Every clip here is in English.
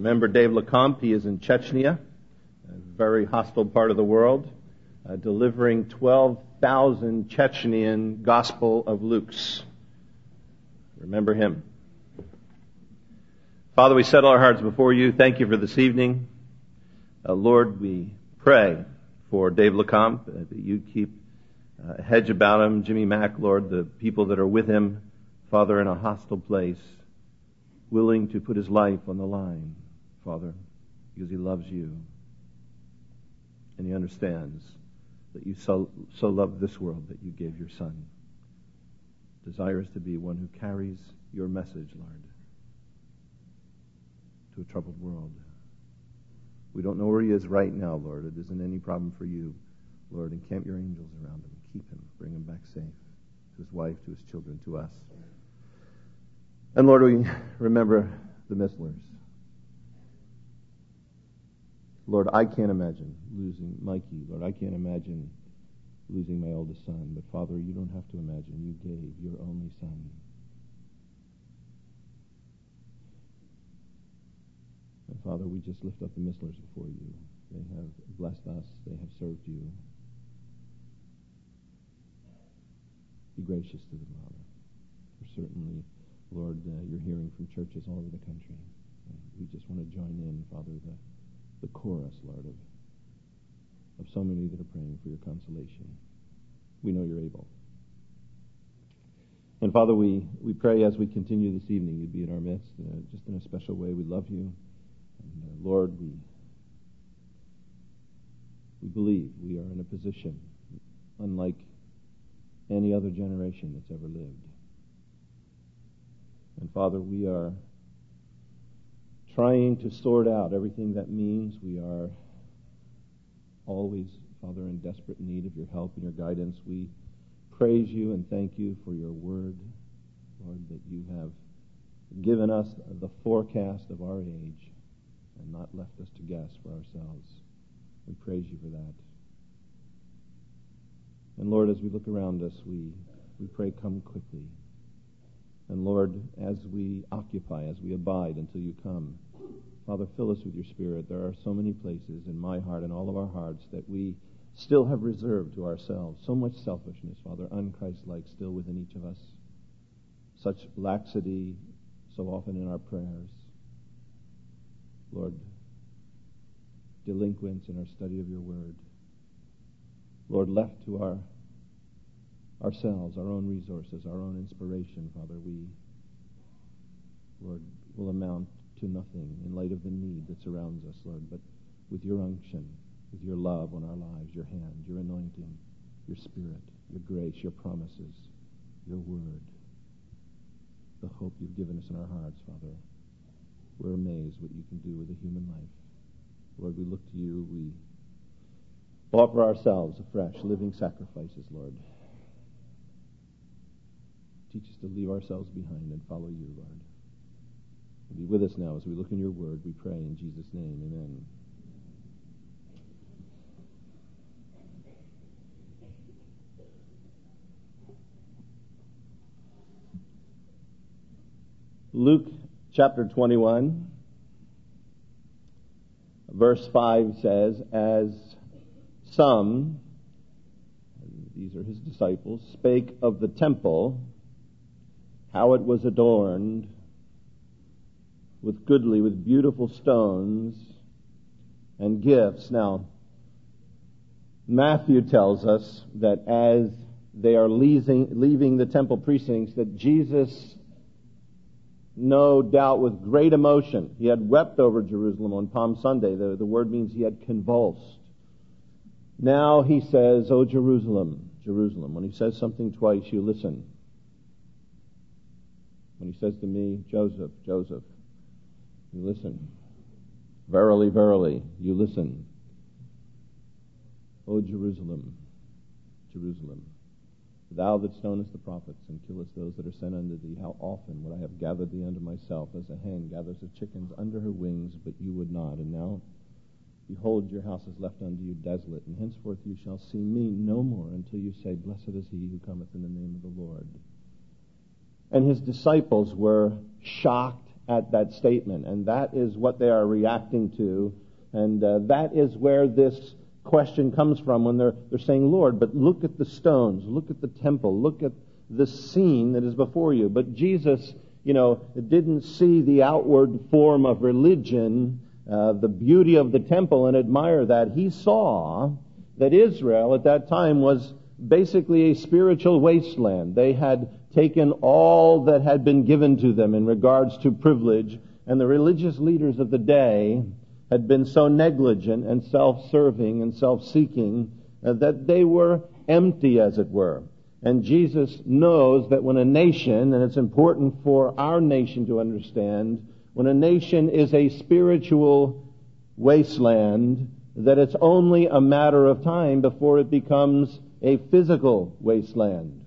Remember Dave LeCompte, he is in Chechnya, a very hostile part of the world, delivering 12,000 Chechnyan Gospel of Luke's. Remember him. Father, we settle our hearts before you. Thank you for this evening. Lord, we pray for Dave LeCompte, that you keep a hedge about him. Jimmy Mack, Lord, the people that are with him, Father, in a hostile place, willing to put his life on the line, Father, because he loves you. And he understands that you so loved this world that you gave your Son. Desires to be one who carries your message, Lord, to a troubled world. We don't know where he is right now, Lord. It isn't any problem for you. Lord, encamp your angels around him. Keep him. Bring him back safe to his wife, to his children, to us. And Lord, we remember the Misslers. Lord, I can't imagine losing Mikey. Lord, I can't imagine losing my oldest son. But Father, you don't have to imagine. You gave your only Son. And Father, we just lift up the Misslers before you. They have blessed us. They have served you. Be gracious to them, Father. For certainly, Lord, you're hearing from churches all over the country. And we just want to join in, Father, the chorus, Lord, of so many that are praying for your consolation. We know you're able. And Father, we pray as we continue this evening, you'd be in our midst, just in a special way. We love you. And Lord, we believe we are in a position unlike any other generation that's ever lived. And Father, we are trying to sort out everything that means. We are always, Father, in desperate need of your help and your guidance. We praise you and thank you for your word, Lord, that you have given us the forecast of our age and not left us to guess for ourselves. We praise you for that. And Lord, as we look around us, we pray, come quickly. And Lord, as we occupy, as we abide until you come, Father, fill us with your Spirit. There are so many places in my heart and all of our hearts that we still have reserved to ourselves. So much selfishness, Father, un-Christ-like still within each of us. Such laxity so often in our prayers. Lord, delinquents in our study of your word. Lord, left to ourselves, our own resources, our own inspiration, Father, we, Lord, will amount to nothing in light of the need that surrounds us, Lord, but with your unction, with your love on our lives, your hand, your anointing, your Spirit, your grace, your promises, your word, the hope you've given us in our hearts, Father. We're amazed what you can do with a human life. Lord, we look to you. We offer ourselves afresh, living sacrifices, Lord. Teach us to leave ourselves behind and follow you, Lord. Be with us now as we look in your word. We pray in Jesus' name. Amen. Luke chapter 21, verse 5 says, as some, and these are his disciples, spake of the temple, how it was adorned with beautiful stones and gifts. Now, Matthew tells us that as they are leaving the temple precincts, that Jesus, no doubt with great emotion, he had wept over Jerusalem on Palm Sunday. The word means he had convulsed. Now he says, "O Jerusalem, Jerusalem." When he says something twice, you listen. When he says to me, "Joseph, Joseph," you listen. "Verily, verily," you listen. "O Jerusalem, Jerusalem, thou that stonest the prophets and killest those that are sent unto thee, how often would I have gathered thee unto myself, as a hen gathers the chickens under her wings, but you would not. And now, behold, your house is left unto you desolate, and henceforth you shall see me no more until you say, Blessed is he who cometh in the name of the Lord." And his disciples were shocked at that statement, and that is what they are reacting to, and that is where this question comes from when they're saying, Lord, but look at the stones, look at the temple, look at the scene that is before you. But Jesus, didn't see the outward form of religion, the beauty of the temple, and admire that. He saw that Israel at that time was basically a spiritual wasteland. They had taken all that had been given to them in regards to privilege, and the religious leaders of the day had been so negligent and self-serving and self-seeking that they were empty, as it were. And Jesus knows that when a nation, and it's important for our nation to understand, when a nation is a spiritual wasteland, that it's only a matter of time before it becomes a physical wasteland.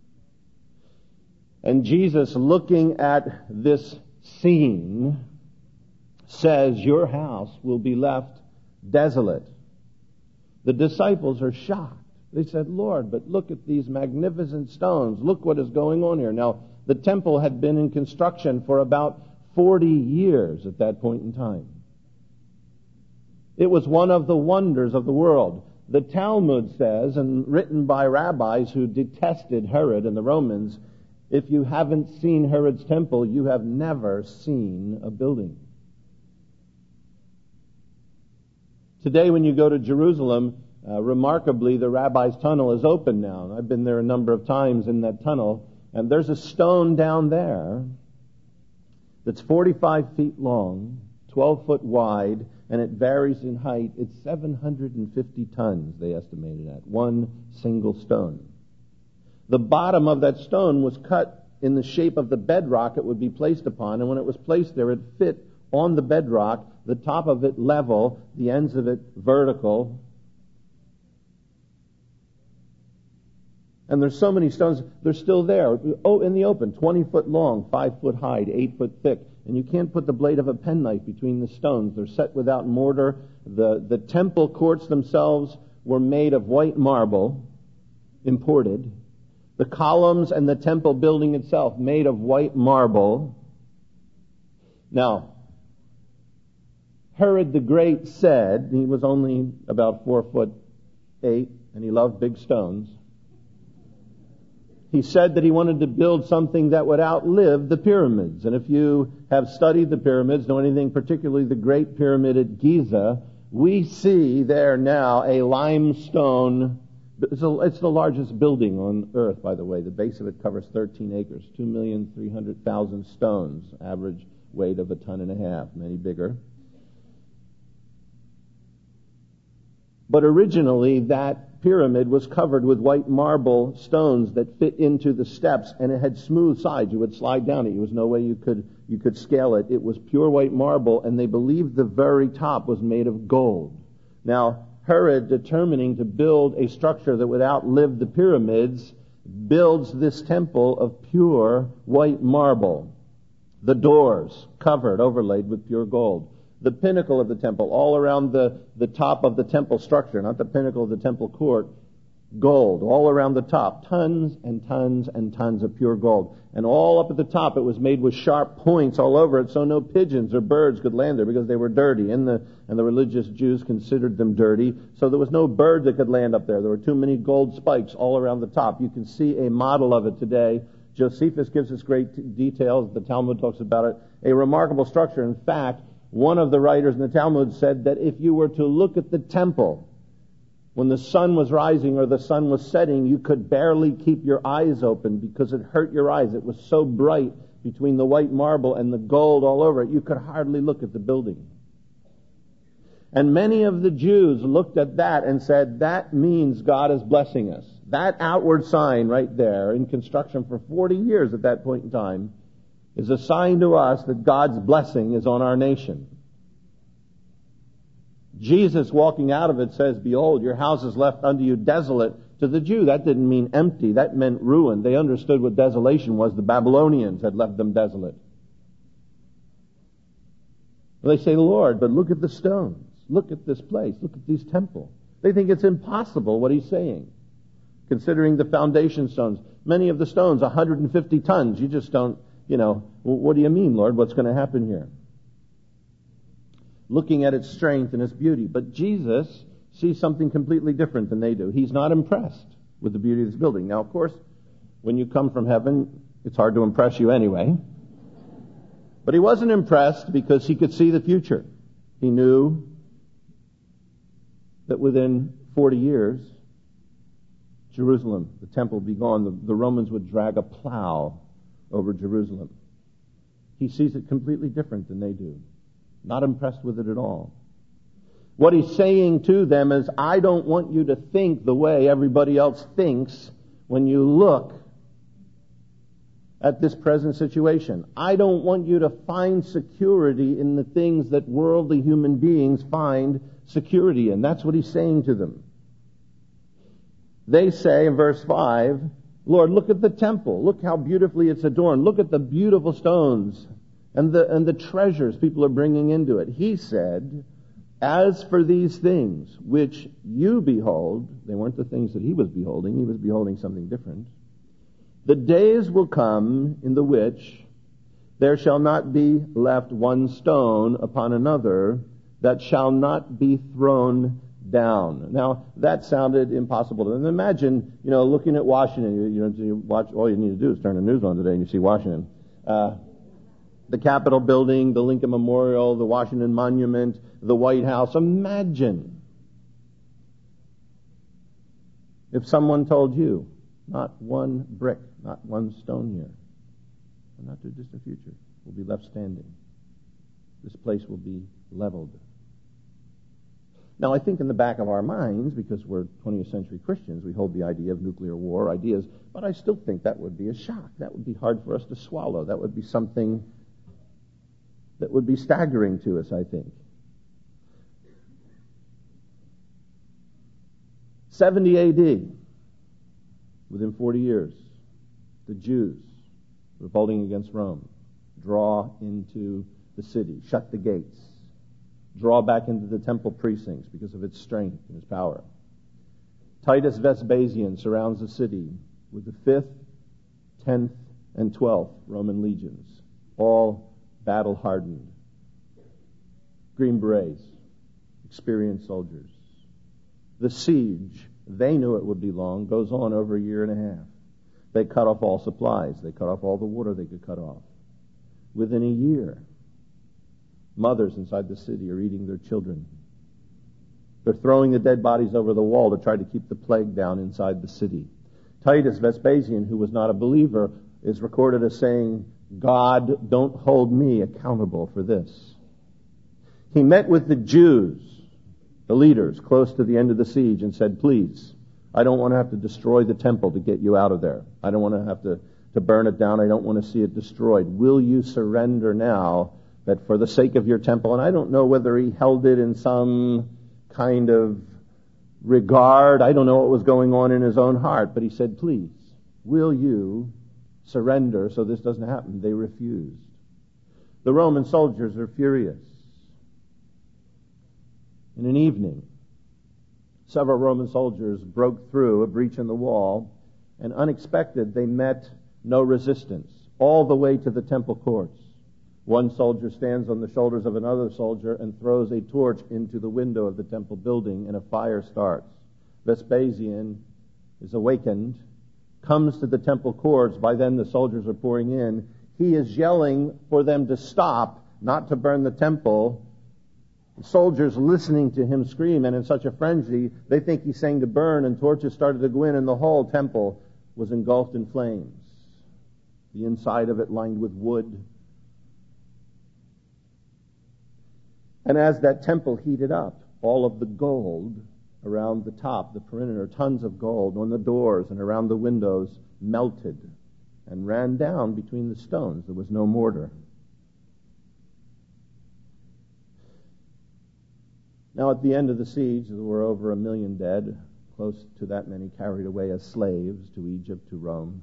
And Jesus, looking at this scene, says, your house will be left desolate. The disciples are shocked. They said, Lord, but look at these magnificent stones. Look what is going on here. Now, the temple had been in construction for about 40 years at that point in time. It was one of the wonders of the world. The Talmud says, and written by rabbis who detested Herod and the Romans, if you haven't seen Herod's temple, you have never seen a building. Today, when you go to Jerusalem, remarkably, the Rabbi's Tunnel is open now. I've been there a number of times in that tunnel, and there's a stone down there that's 45 feet long, 12 foot wide, and it varies in height. It's 750 tons, they estimated at, one single stone. The bottom of that stone was cut in the shape of the bedrock it would be placed upon, and when it was placed there, it fit on the bedrock, the top of it level, the ends of it vertical. And there's so many stones, they're still there. Oh, in the open, 20 foot long, 5 foot high, 8 foot thick. And you can't put the blade of a penknife between the stones. They're set without mortar. The temple courts themselves were made of white marble, imported. The columns and the temple building itself made of white marble. Now, Herod the Great said, he was only about 4'8", and he loved big stones. He said that he wanted to build something that would outlive the pyramids. And if you have studied the pyramids, know anything, particularly the Great Pyramid at Giza, we see there now a limestone. It's the largest building on earth, by the way. The base of it covers 13 acres, 2,300,000 stones, average weight of 1.5 tons, many bigger. But originally, that pyramid was covered with white marble stones that fit into the steps, and it had smooth sides. You would slide down it. There was no way you could scale it. It was pure white marble, and they believed the very top was made of gold. Now, Herod, determining to build a structure that would outlive the pyramids, builds this temple of pure white marble. The doors covered, overlaid with pure gold. The pinnacle of the temple, all around the top of the temple structure, not the pinnacle of the temple court, gold, all around the top, tons and tons and tons of pure gold. And all up at the top, it was made with sharp points all over it, so no pigeons or birds could land there because they were dirty, and the religious Jews considered them dirty, so there was no bird that could land up there. There were too many gold spikes all around the top. You can see a model of it today. Josephus gives us great details. The Talmud talks about it. A remarkable structure. In fact, one of the writers in the Talmud said that if you were to look at the temple when the sun was rising or the sun was setting, you could barely keep your eyes open because it hurt your eyes. It was so bright between the white marble and the gold all over it, you could hardly look at the building. And many of the Jews looked at that and said, that means God is blessing us. That outward sign right there in construction for 40 years at that point in time is a sign to us that God's blessing is on our nation. Jesus, walking out of it, says, behold, your house is left unto you desolate. To the Jew, that didn't mean empty. That meant ruin. They understood what desolation was. The Babylonians had left them desolate. They say, Lord, but look at the stones. Look at this place. Look at these temples. They think it's impossible what he's saying, considering the foundation stones. Many of the stones, 150 tons. You just don't what do you mean, Lord? What's going to happen here? Looking at its strength and its beauty. But Jesus sees something completely different than they do. He's not impressed with the beauty of this building. Now, of course, when you come from heaven, it's hard to impress you anyway. But he wasn't impressed because he could see the future. He knew that within 40 years, Jerusalem, the temple, would be gone. The Romans would drag a plow over Jerusalem. He sees it completely different than they do. Not impressed with it at all. What he's saying to them is, I don't want you to think the way everybody else thinks when you look at this present situation. I don't want you to find security in the things that worldly human beings find security in. That's what he's saying to them. They say in verse 5, Lord, look at the temple. Look how beautifully it's adorned. Look at the beautiful stones and the treasures people are bringing into it. He said, as for these things which you behold, they weren't the things that he was beholding. He was beholding something different. The days will come in the which there shall not be left one stone upon another that shall not be thrown down. Now, that sounded impossible. And imagine, looking at Washington. You watch. All you need to do is turn the news on today and you see Washington. The Capitol building, the Lincoln Memorial, the Washington Monument, the White House. Imagine if someone told you, not one brick, not one stone here, and not too distant future, will be left standing. This place will be leveled. Now, I think in the back of our minds, because we're 20th century Christians, we hold the idea of nuclear war ideas, but I still think that would be a shock. That would be hard for us to swallow. That would be something that would be staggering to us, I think. 70 A.D., within 40 years, the Jews, revolting against Rome, draw into the city, shut the gates, draw back into the temple precincts because of its strength and its power. Titus Vespasian surrounds the city with the 5th, 10th, and 12th Roman legions, all battle-hardened, Green Berets, experienced soldiers. The siege, they knew it would be long, goes on over a year and a half. They cut off all supplies. They cut off all the water they could cut off. Within a year, mothers inside the city are eating their children. They're throwing the dead bodies over the wall to try to keep the plague down inside the city. Titus Vespasian, who was not a believer, is recorded as saying, God, don't hold me accountable for this. He met with the Jews, the leaders, close to the end of the siege and said, please, I don't want to have to destroy the temple to get you out of there. I don't want to have to burn it down. I don't want to see it destroyed. Will you surrender now that for the sake of your temple? And I don't know whether he held it in some kind of regard. I don't know what was going on in his own heart, but he said, please, will you surrender so this doesn't happen? They refused. The Roman soldiers are furious. In an evening, several Roman soldiers broke through a breach in the wall, and unexpected, they met no resistance all the way to the temple courts. One soldier stands on the shoulders of another soldier and throws a torch into the window of the temple building, and a fire starts. Vespasian is awakened, comes to the temple courts. By then the soldiers are pouring in. He is yelling for them to stop, not to burn the temple. The soldiers listening to him scream, and in such a frenzy, they think he's saying to burn, and torches started to go in, and the whole temple was engulfed in flames. The inside of it lined with wood. And as that temple heated up, all of the gold around the top, the perimeter, tons of gold on the doors and around the windows melted and ran down between the stones. There was no mortar. Now, at the end of the siege, there were over 1 million dead, close to that many carried away as slaves to Egypt, to Rome.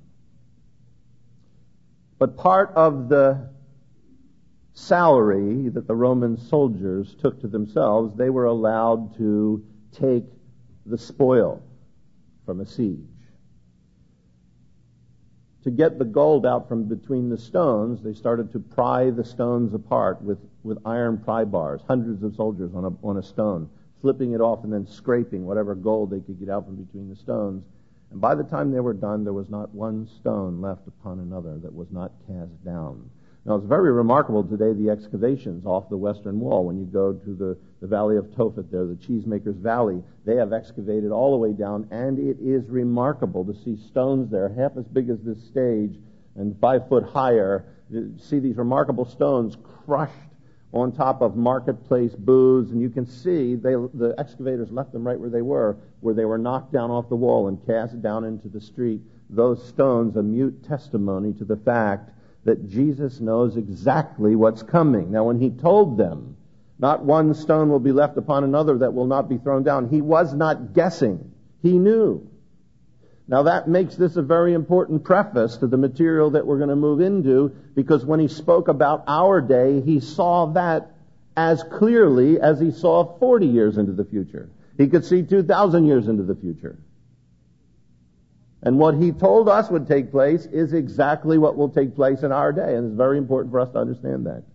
But part of the salary that the Roman soldiers took to themselves, they were allowed to take the spoil from a siege. to get the gold out from between the stones, they started to pry the stones apart with iron pry bars, hundreds of soldiers on a stone, flipping it off and then scraping whatever gold they could get out from between the stones. And by the time they were done, there was not one stone left upon another that was not cast down. Now, it's very remarkable today, the excavations off the western wall. When you go to the Valley of Tophet there, the Cheesemakers Valley, they have excavated all the way down, and it is remarkable to see stones there half as big as this stage and 5 foot higher. You see these remarkable stones crushed on top of marketplace booths, and you can see the excavators left them right where they were knocked down off the wall and cast down into the street. Those stones, a mute testimony to the fact that Jesus knows exactly what's coming. Now, when he told them, not one stone will be left upon another that will not be thrown down, he was not guessing. He knew. Now, that makes this a very important preface to the material that we're going to move into, because when he spoke about our day, he saw that as clearly as he saw 40 years into the future. He could see 2,000 years into the future. And what he told us would take place is exactly what will take place in our day. And it's very important for us to understand that.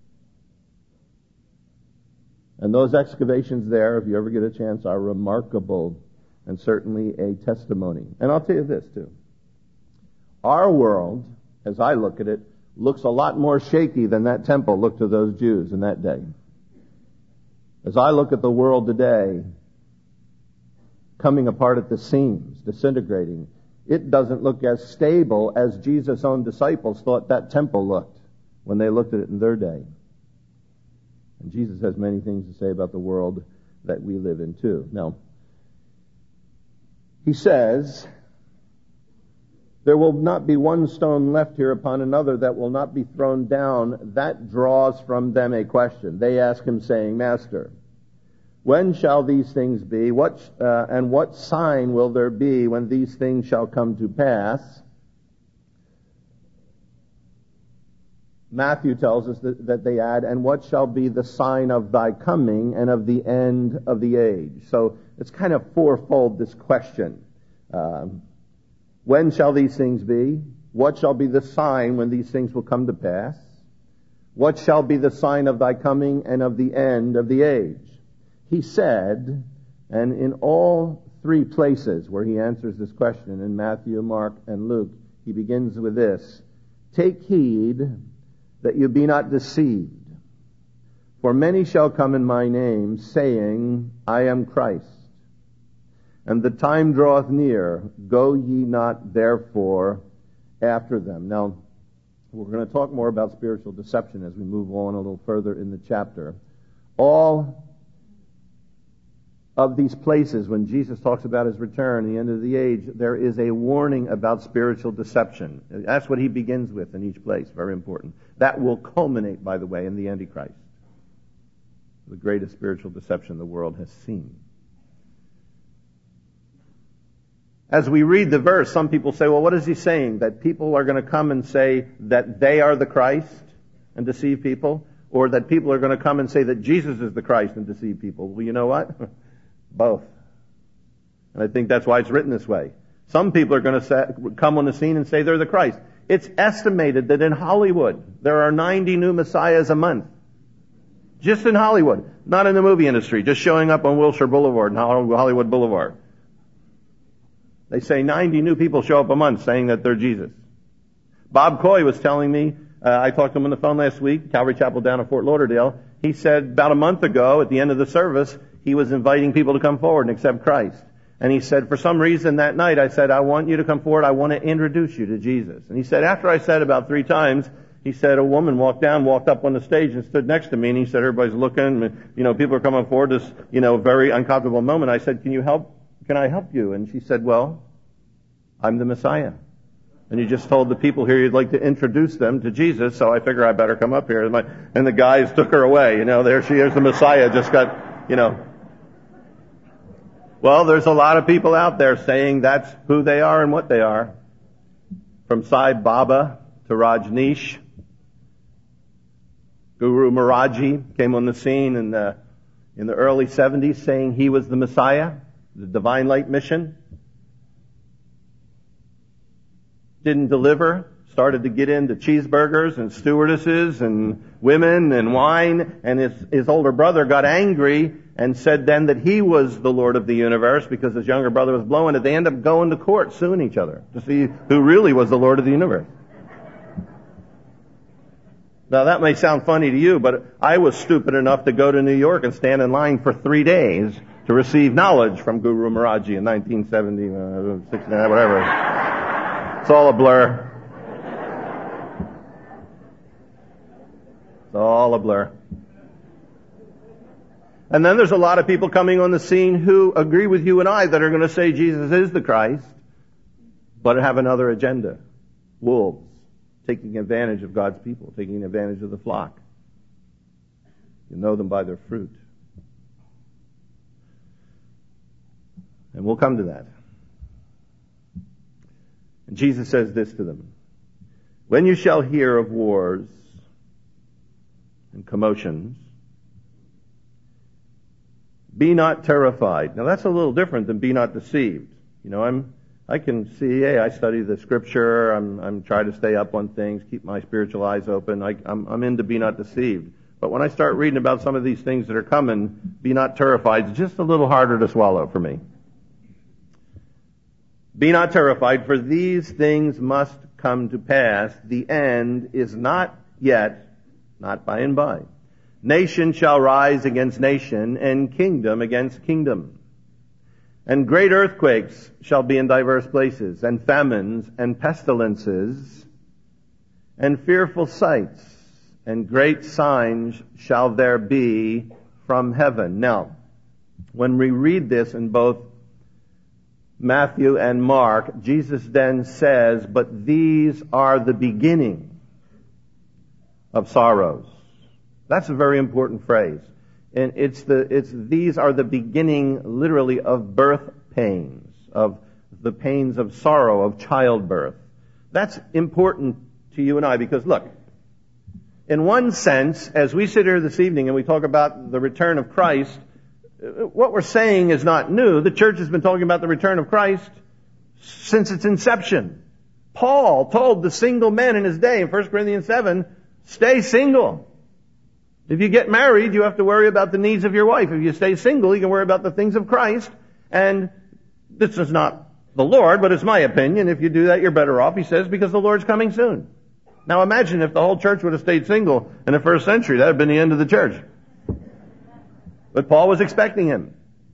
And those excavations there, if you ever get a chance, are remarkable and certainly a testimony. And I'll tell you this too. Our world, as I look at it, looks a lot more shaky than that temple looked to those Jews in that day. As I look at the world today, coming apart at the seams, disintegrating, it doesn't look as stable as Jesus' own disciples thought that temple looked when they looked at it in their day. And Jesus has many things to say about the world that we live in too. Now, he says, there will not be one stone left here upon another that will not be thrown down. That draws from them a question. They ask him, saying, Master, when shall these things be? And what sign will there be when these things shall come to pass? Matthew tells us that they add, and what shall be the sign of thy coming and of the end of the age? So it's kind of fourfold, this question. When shall these things be? What shall be the sign when these things will come to pass? What shall be the sign of thy coming and of the end of the age? He said, and in all 3 places where he answers this question, in Matthew, Mark, and Luke, he begins with this: Take heed that you be not deceived. For many shall come in my name, saying, I am Christ. And the time draweth near. Go ye not therefore after them. Now, we're going to talk more about spiritual deception as we move on a little further in the chapter. All of these places, when Jesus talks about his return, the end of the age, there is a warning about spiritual deception. That's what he begins with in each place. Very important. That will culminate, by the way, in the Antichrist, the greatest spiritual deception the world has seen. As we read the verse, some people say, well, what is he saying? That people are going to come and say that they are the Christ and deceive people? Or that people are going to come and say that Jesus is the Christ and deceive people? Well, you know what? Both. And I think that's why it's written this way. Some people are going to come on the scene and say they're the Christ. It's estimated that in Hollywood, there are 90 new messiahs a month. Just in Hollywood. Not in the movie industry. Just showing up on Wilshire Boulevard and Hollywood Boulevard. They say 90 new people show up a month saying that they're Jesus. Bob Coy was telling me, I talked to him on the phone last week, Calvary Chapel down in Fort Lauderdale. He said about a month ago, at the end of the service, he was inviting people to come forward and accept Christ. And he said, for some reason that night, I said, I want you to come forward. I want to introduce you to Jesus. And he said, after I said about 3 times, he said, a woman walked up on the stage and stood next to me. And he said, everybody's looking, people are coming forward. This, very uncomfortable moment. I said, can I help you? And she said, well, I'm the Messiah. And you just told the people here you'd like to introduce them to Jesus, so I figure I better come up here. And the guys took her away. There she is, the Messiah, just got, Well, there's a lot of people out there saying that's who they are and what they are. From Sai Baba to Rajneesh. Guru Maharaji came on the scene in the early 70s saying he was the Messiah, the Divine Light Mission. didn't deliver, started to get into cheeseburgers and stewardesses and women and wine, and his older brother got angry and said then that he was the Lord of the universe because his younger brother was blowing it. They ended up going to court, suing each other to see who really was the Lord of the universe. Now that may sound funny to you, but I was stupid enough to go to New York and stand in line for 3 days to receive knowledge from Guru Maharaji in 1970, 69, whatever. It's all a blur. It's all a blur. And then there's a lot of people coming on the scene who agree with you and I that are going to say Jesus is the Christ, but have another agenda. Wolves. Taking advantage of God's people, taking advantage of the flock. You know them by their fruit. And we'll come to that. And Jesus says this to them. When you shall hear of wars and commotions, be not terrified. Now that's a little different than be not deceived. You know, I can see, hey, I study the scripture, I'm trying to stay up on things, keep my spiritual eyes open, I'm into be not deceived. But when I start reading about some of these things that are coming, be not terrified, it's just a little harder to swallow for me. Be not terrified, for these things must come to pass. The end is not yet, not by and by. Nation shall rise against nation, and kingdom against kingdom. And great earthquakes shall be in diverse places, and famines, and pestilences, and fearful sights, and great signs shall there be from heaven. Now, when we read this in both Matthew and Mark, Jesus then says, but these are the beginning of sorrows. That's a very important phrase. And these are the beginning, literally, of birth pains, of the pains of sorrow, of childbirth. That's important to you and I because, look, in one sense, as we sit here this evening and we talk about the return of Christ, what we're saying is not new. The church has been talking about the return of Christ since its inception. Paul told the single men in his day in 1 Corinthians 7, stay single. If you get married, you have to worry about the needs of your wife. If you stay single, you can worry about the things of Christ. And this is not the Lord, but it's my opinion. If you do that, you're better off, he says, because the Lord's coming soon. Now imagine if the whole church would have stayed single in the first century. That would have been the end of the church. But Paul was expecting him.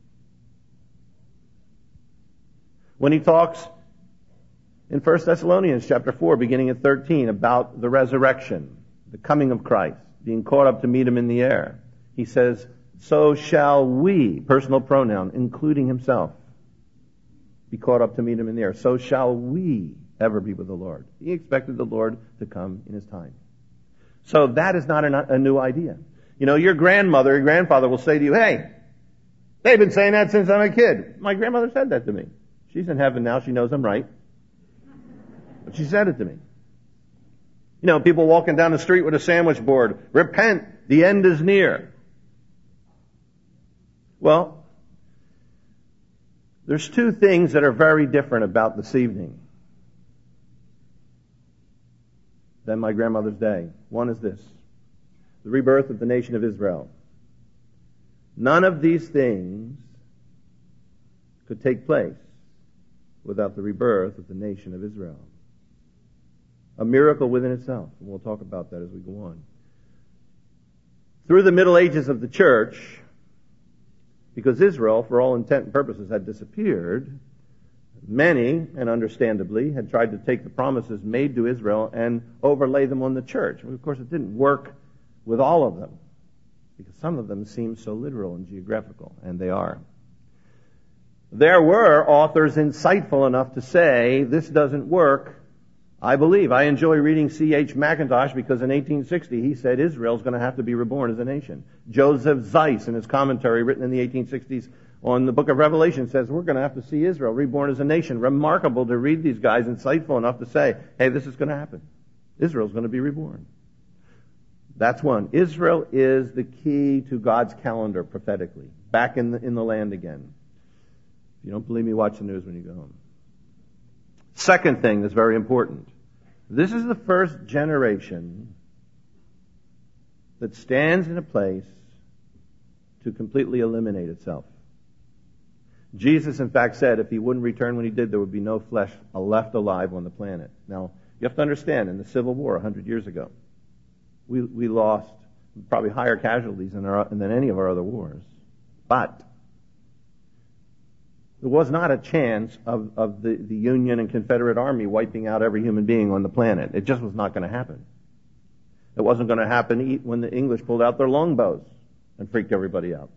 When he talks in 1 Thessalonians chapter 4, beginning at 13, about the resurrection, the coming of Christ, being caught up to meet him in the air. He says, so shall we, personal pronoun, including himself, be caught up to meet him in the air. So shall we ever be with the Lord. He expected the Lord to come in his time. So that is not a new idea. You know, your grandmother, your grandfather will say to you, hey, they've been saying that since I'm a kid. My grandmother said that to me. She's in heaven now. She knows I'm right. But she said it to me. You know, people walking down the street with a sandwich board. Repent, the end is near. Well, there's two things that are very different about this evening than my grandmother's day. One is this, the rebirth of the nation of Israel. None of these things could take place without the rebirth of the nation of Israel. A miracle within itself. And we'll talk about that as we go on. Through the Middle Ages of the church, because Israel, for all intent and purposes, had disappeared, many, and understandably, had tried to take the promises made to Israel and overlay them on the church. And of course, it didn't work with all of them, because some of them seem so literal and geographical, and they are. There were authors insightful enough to say, this doesn't work. I believe. I enjoy reading C.H. Mackintosh because in 1860 he said Israel's going to have to be reborn as a nation. Joseph Zeiss, in his commentary written in the 1860s on the book of Revelation, says we're going to have to see Israel reborn as a nation. Remarkable to read these guys, insightful enough to say, hey, this is going to happen. Israel's going to be reborn. That's one. Israel is the key to God's calendar prophetically. Back in the land again. If you don't believe me, watch the news when you go home. Second thing that's very important. This is the first generation that stands in a place to completely eliminate itself. Jesus, in fact, said if he wouldn't return when he did, there would be no flesh left alive on the planet. Now, you have to understand, in the Civil War 100 years ago, we lost probably higher casualties than any of our other wars. But there was not a chance of the Union and Confederate Army wiping out every human being on the planet. It just was not going to happen. It wasn't going to happen when the English pulled out their longbows and freaked everybody out.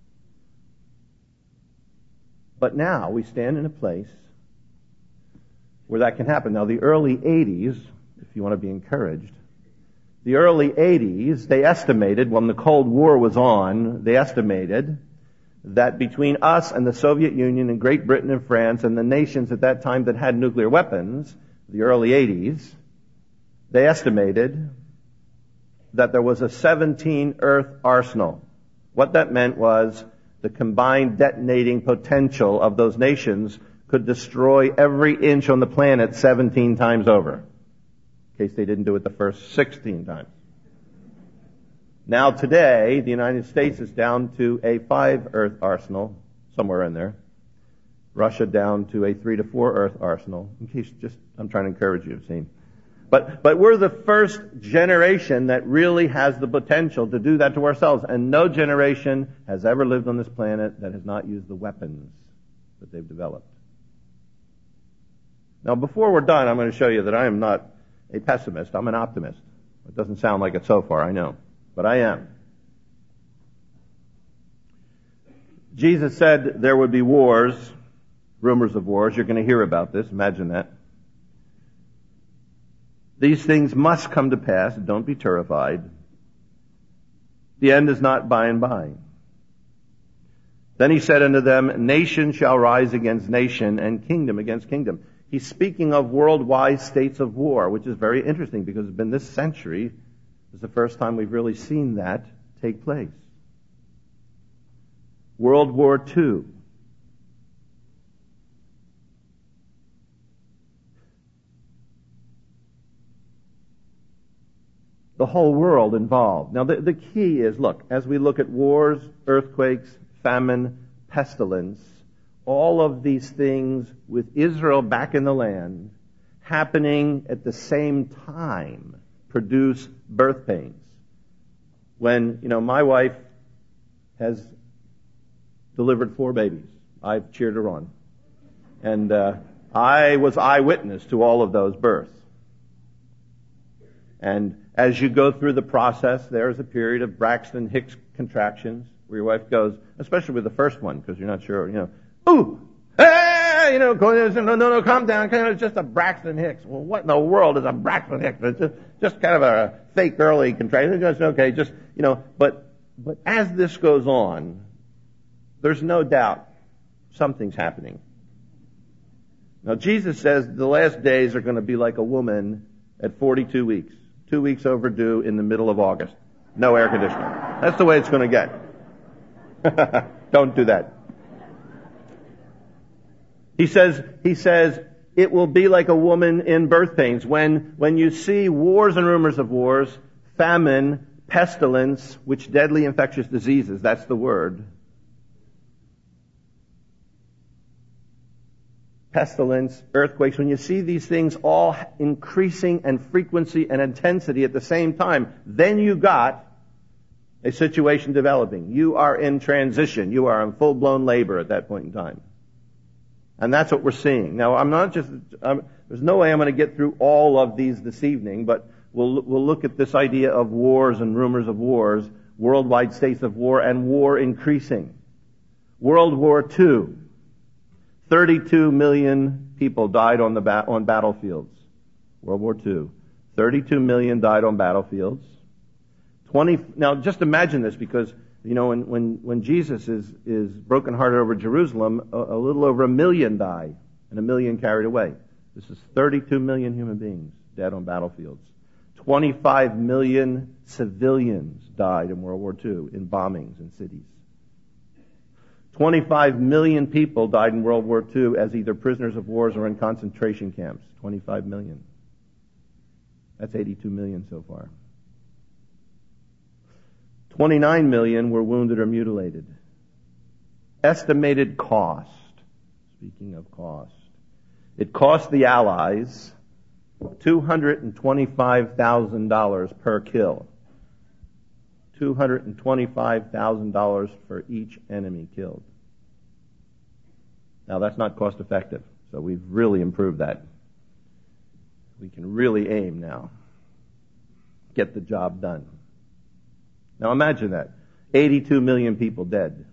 But now we stand in a place where that can happen. Now, the early 80s, if you want to be encouraged, the early 80s, they estimated, when the Cold War was on, they estimated that between us and the Soviet Union and Great Britain and France and the nations at that time that had nuclear weapons, the early 80s, they estimated that there was a 17 Earth arsenal. What that meant was the combined detonating potential of those nations could destroy every inch on the planet 17 times over. In case they didn't do it the first 16 times. Now today, the United States is down to a 5 Earth arsenal, somewhere in there. Russia down to a 3 to 4 Earth arsenal. In case I'm trying to encourage you, see. But we're the first generation that really has the potential to do that to ourselves. And no generation has ever lived on this planet that has not used the weapons that they've developed. Now, before we're done, I'm going to show you that I am not a pessimist. I'm an optimist. It doesn't sound like it so far, I know. But I am. Jesus said there would be wars, rumors of wars. You're going to hear about this. Imagine that. These things must come to pass. Don't be terrified. The end is not by and by. Then he said unto them, nation shall rise against nation, and kingdom against kingdom. He's speaking of worldwide states of war, which is very interesting because it's been this century is the first time we've really seen that take place. World War II. The whole world involved. Now, the key is, look, as we look at wars, earthquakes, famine, pestilence, all of these things with Israel back in the land happening at the same time produce birth pains. When, my wife has delivered 4 babies. I've cheered her on. And I was eyewitness to all of those births. And as you go through the process, there's a period of Braxton Hicks contractions where your wife goes, especially with the first one, because you're not sure, ooh, hey, no, calm down. It's just a Braxton Hicks. Well, what in the world is a Braxton Hicks? It's just kind of a fake early contraction. But as this goes on, there's no doubt something's happening. Now, Jesus says the last days are going to be like a woman at 42 weeks. 2 weeks overdue in the middle of August. No air conditioning. That's the way it's going to get. Don't do that. He says, it will be like a woman in birth pains. When you see wars and rumors of wars, famine, pestilence, which deadly infectious diseases, that's the word. Pestilence, earthquakes, when you see these things all increasing in frequency and intensity at the same time, then you got a situation developing. You are in transition. You are in full-blown labor at that point in time. And that's what we're seeing. Now, there's no way I'm going to get through all of these this evening, but we'll look at this idea of wars and rumors of wars, worldwide states of war, and war increasing. World War II. 32 million people died on battlefields. World War II. 32 million died on battlefields. Now, just imagine this, because when Jesus is brokenhearted over Jerusalem, a little over 1 million died, and 1 million carried away. This is 32 million human beings dead on battlefields. 25 million civilians died in World War II in bombings in cities. 25 million people died in World War II as either prisoners of war or in concentration camps. 25 million. That's 82 million so far. 29 million were wounded or mutilated. Estimated cost, speaking of cost, it cost the Allies $225,000 per kill. $225,000 for each enemy killed. Now that's not cost effective, so we've really improved that. We can really aim now. Get the job done. Now imagine that. 82 million people dead.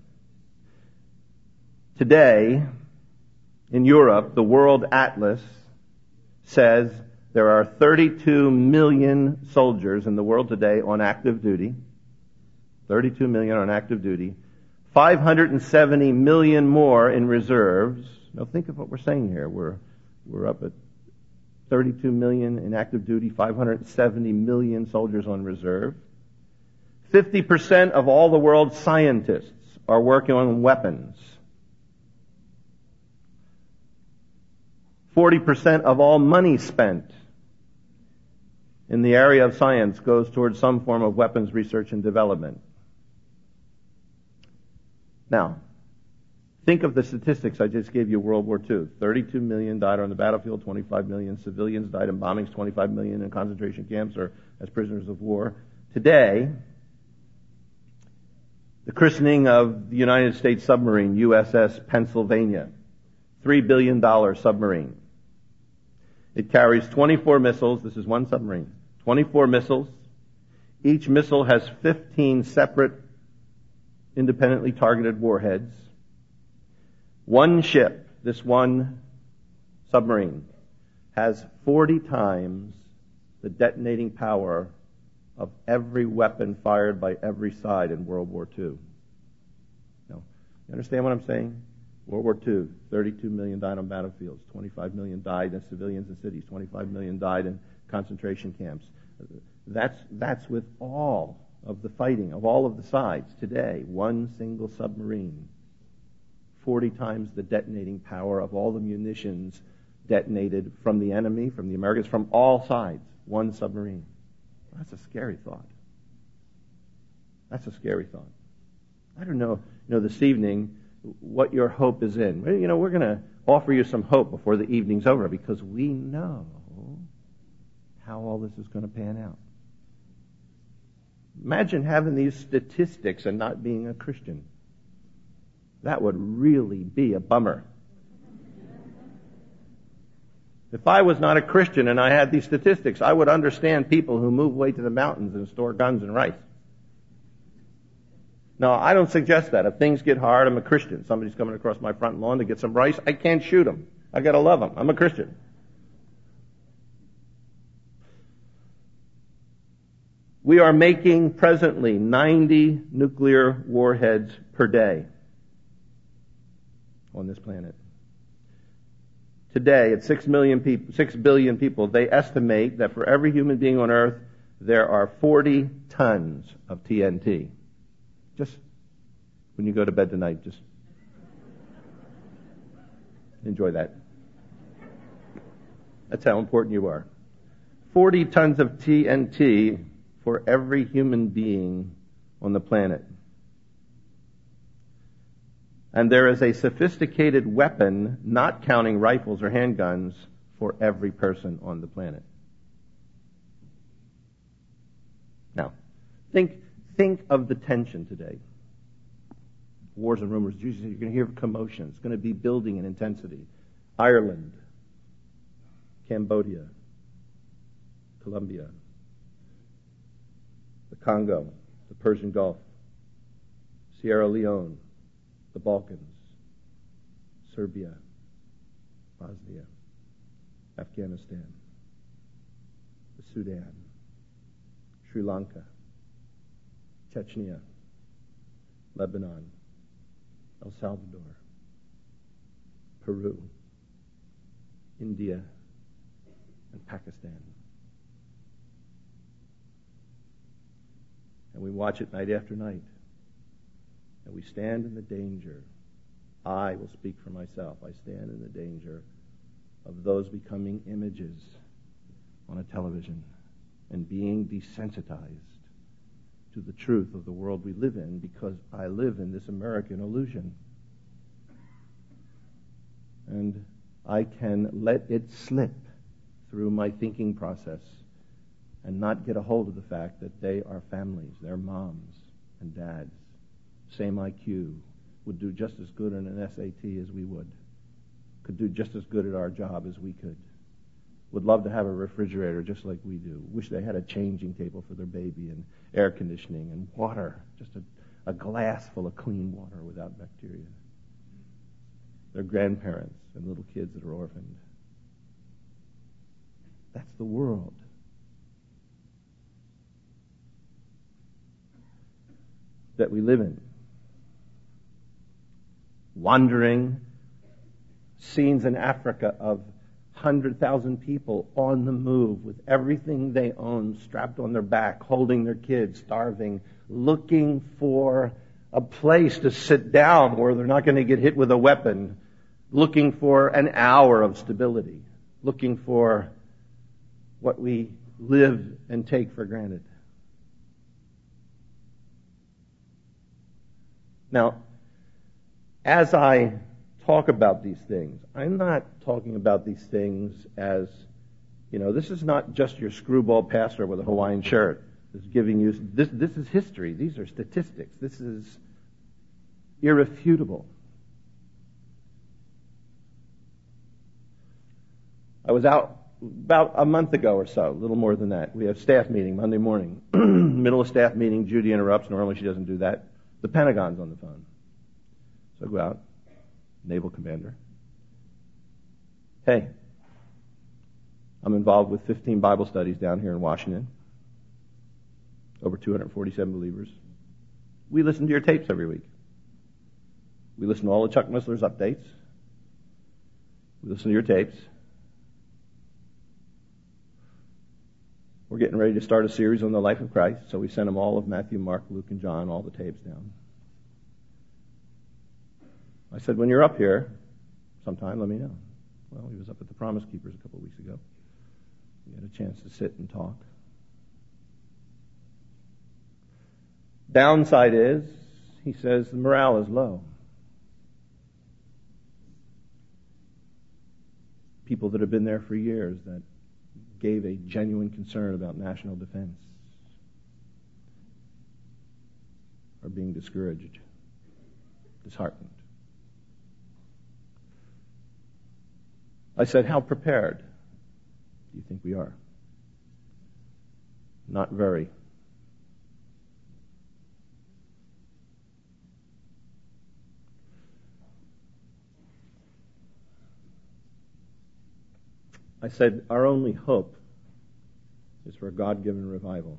Today, in Europe, the World Atlas says there are 32 million soldiers in the world today on active duty. 32 million on active duty. 570 million more in reserves. Now think of what we're saying here. We're up at 32 million in active duty, 570 million soldiers on reserve. 50% of all the world's scientists are working on weapons. 40% of all money spent in the area of science goes towards some form of weapons research and development. Now, think of the statistics I just gave you. World War II. 32 million died on the battlefield, 25 million civilians died in bombings, 25 million in concentration camps or as prisoners of war. Today, the christening of the United States submarine, USS Pennsylvania, $3 billion submarine. It carries 24 missiles. This is one submarine. 24 missiles. Each missile has 15 separate independently targeted warheads. One ship, this one submarine, has 40 times the detonating power of every weapon fired by every side in World War II. Now, you understand what I'm saying? World War II, 32 million died on battlefields, 25 million died as civilians in cities, 25 million died in concentration camps. That's with all of the fighting of all of the sides. Today, one single submarine, 40 times the detonating power of all the munitions detonated from the enemy, from the Americans, from all sides. One submarine. That's a scary thought. That's a scary thought. I don't know, this evening, what your hope is in. We're going to offer you some hope before the evening's over because we know how all this is going to pan out. Imagine having these statistics and not being a Christian. That would really be a bummer. If I was not a Christian and I had these statistics, I would understand people who move away to the mountains and store guns and rice. Now, I don't suggest that. If things get hard, I'm a Christian. Somebody's coming across my front lawn to get some rice, I can't shoot them. I got to love them. I'm a Christian. We are making presently 90 nuclear warheads per day on this planet. Today, at 6 billion people, they estimate that for every human being on Earth, there are 40 tons of TNT. Just when you go to bed tonight, just enjoy that. That's how important you are. 40 tons of TNT for every human being on the planet. And there is a sophisticated weapon, not counting rifles or handguns, for every person on the planet. Now, think of the tension today. Wars and rumors. You're going to hear commotion. It's going to be building in intensity. Ireland, Cambodia, Colombia, the Congo, the Persian Gulf, Sierra Leone, the Balkans, Serbia, Bosnia, Afghanistan, the Sudan, Sri Lanka, Chechnya, Lebanon, El Salvador, Peru, India, and Pakistan. And we watch it night after night. And we stand in the danger I will speak for myself. I stand in the danger of those becoming images on a television and being desensitized to the truth of the world we live in because I live in this American illusion. And I can let it slip through my thinking process and not get a hold of the fact that they are families, they're moms and dads, same IQ, would do just as good in an SAT as we would, could do just as good at our job as we could, would love to have a refrigerator just like we do, wish they had a changing table for their baby and air conditioning and water, just a glass full of clean water without bacteria. Their grandparents and little kids that are orphaned. That's the world. That we live in. Wandering scenes in Africa of 100,000 people on the move with everything they own strapped on their back, holding their kids, starving, looking for a place to sit down where they're not going to get hit with a weapon, looking for an hour of stability, looking for what we live and take for granted. Now, as I talk about these things, I'm not talking about these things as, this is not just your screwball pastor with a Hawaiian shirt that's giving you, this is history. These are statistics. This is irrefutable. I was out about a month ago or so, a little more than that. We have staff meeting Monday morning. Middle of staff meeting, Judy interrupts. Normally she doesn't do that. The Pentagon's on the phone. So I go out, naval commander. Hey, I'm involved with 15 Bible studies down here in Washington. Over 247 believers. We listen to your tapes every week. We listen to all of Chuck Missler's updates. We listen to your tapes. We're getting ready to start a series on the life of Christ, so we sent them all of Matthew, Mark, Luke, and John, all the tapes down. I said, when you're up here, sometime, let me know. Well, he was up at the Promise Keepers a couple of weeks ago. We had a chance to sit and talk. Downside is, he says, the morale is low. People that have been there for years that gave a genuine concern about national defense are being discouraged, disheartened. I said, how prepared do you think we are? Not very. I said, our only hope is for a God-given revival,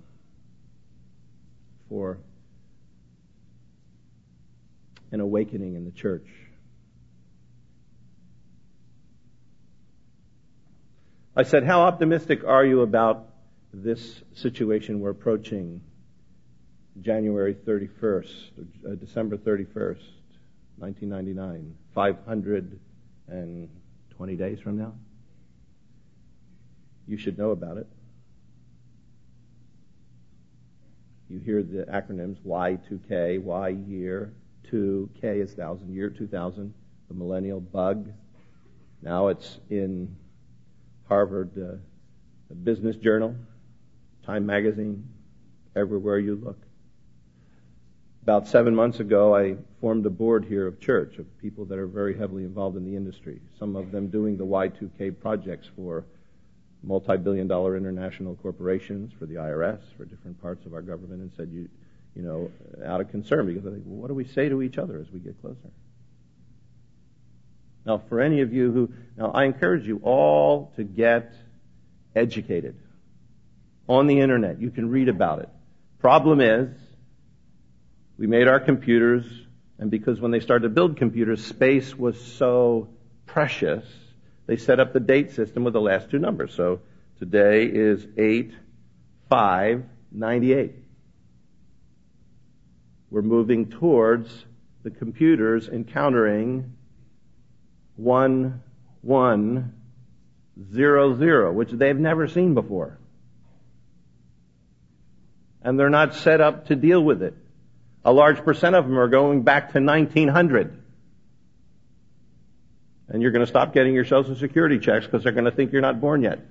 for an awakening in the church. I said, how optimistic are you about this situation we're approaching January 31st, December 31st, 1999, 520 days from now? You should know about it. You hear the acronyms Y2K, Y year, 2K is 1,000, year 2000, the millennial bug. Now it's in Harvard Business Journal, Time Magazine, everywhere you look. About 7 months ago, I formed a board here of church of people that are very heavily involved in the industry, some of them doing the Y2K projects for multi-billion-dollar international corporations, for the IRS, for different parts of our government, and said, out of concern, because I think, well, what do we say to each other as we get closer? Now, for any of you I encourage you all to get educated on the internet. You can read about it. Problem is, we made our computers, and because when they started to build computers, space was so precious, they set up the date system with the last two numbers. So today is 8/5/98. We're moving towards the computers encountering 1100, which they've never seen before. And they're not set up to deal with it. A large percent of them are going back to 1900. And you're going to stop getting your Social Security checks because they're going to think you're not born yet.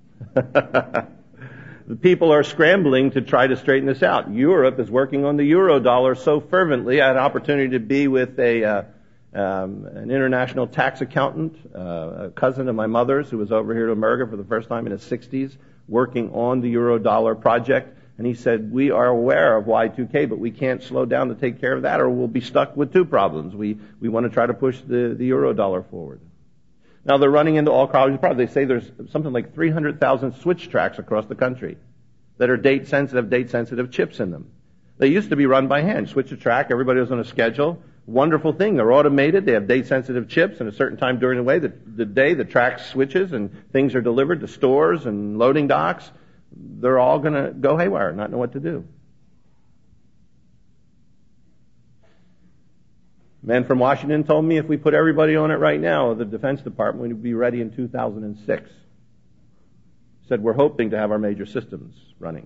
The people are scrambling to try to straighten this out. Europe is working on the euro dollar so fervently. I had an opportunity to be with an international tax accountant, a cousin of my mother's who was over here to America for the first time in his 60s, working on the euro dollar project. And he said, we are aware of Y2K, but we can't slow down to take care of that, or we'll be stuck with two problems. We want to try to push the euro dollar forward. Now, they're running into all kinds of problems. They say there's something like 300,000 switch tracks across the country that are date-sensitive chips in them. They used to be run by hand. Switch a track, everybody was on a schedule. Wonderful thing. They're automated. They have date-sensitive chips, and a certain time during the day, the track switches and things are delivered to stores and loading docks. They're all going to go haywire, not know what to do. Man from Washington told me if we put everybody on it right now, the Defense Department would be ready in 2006. Said we're hoping to have our major systems running.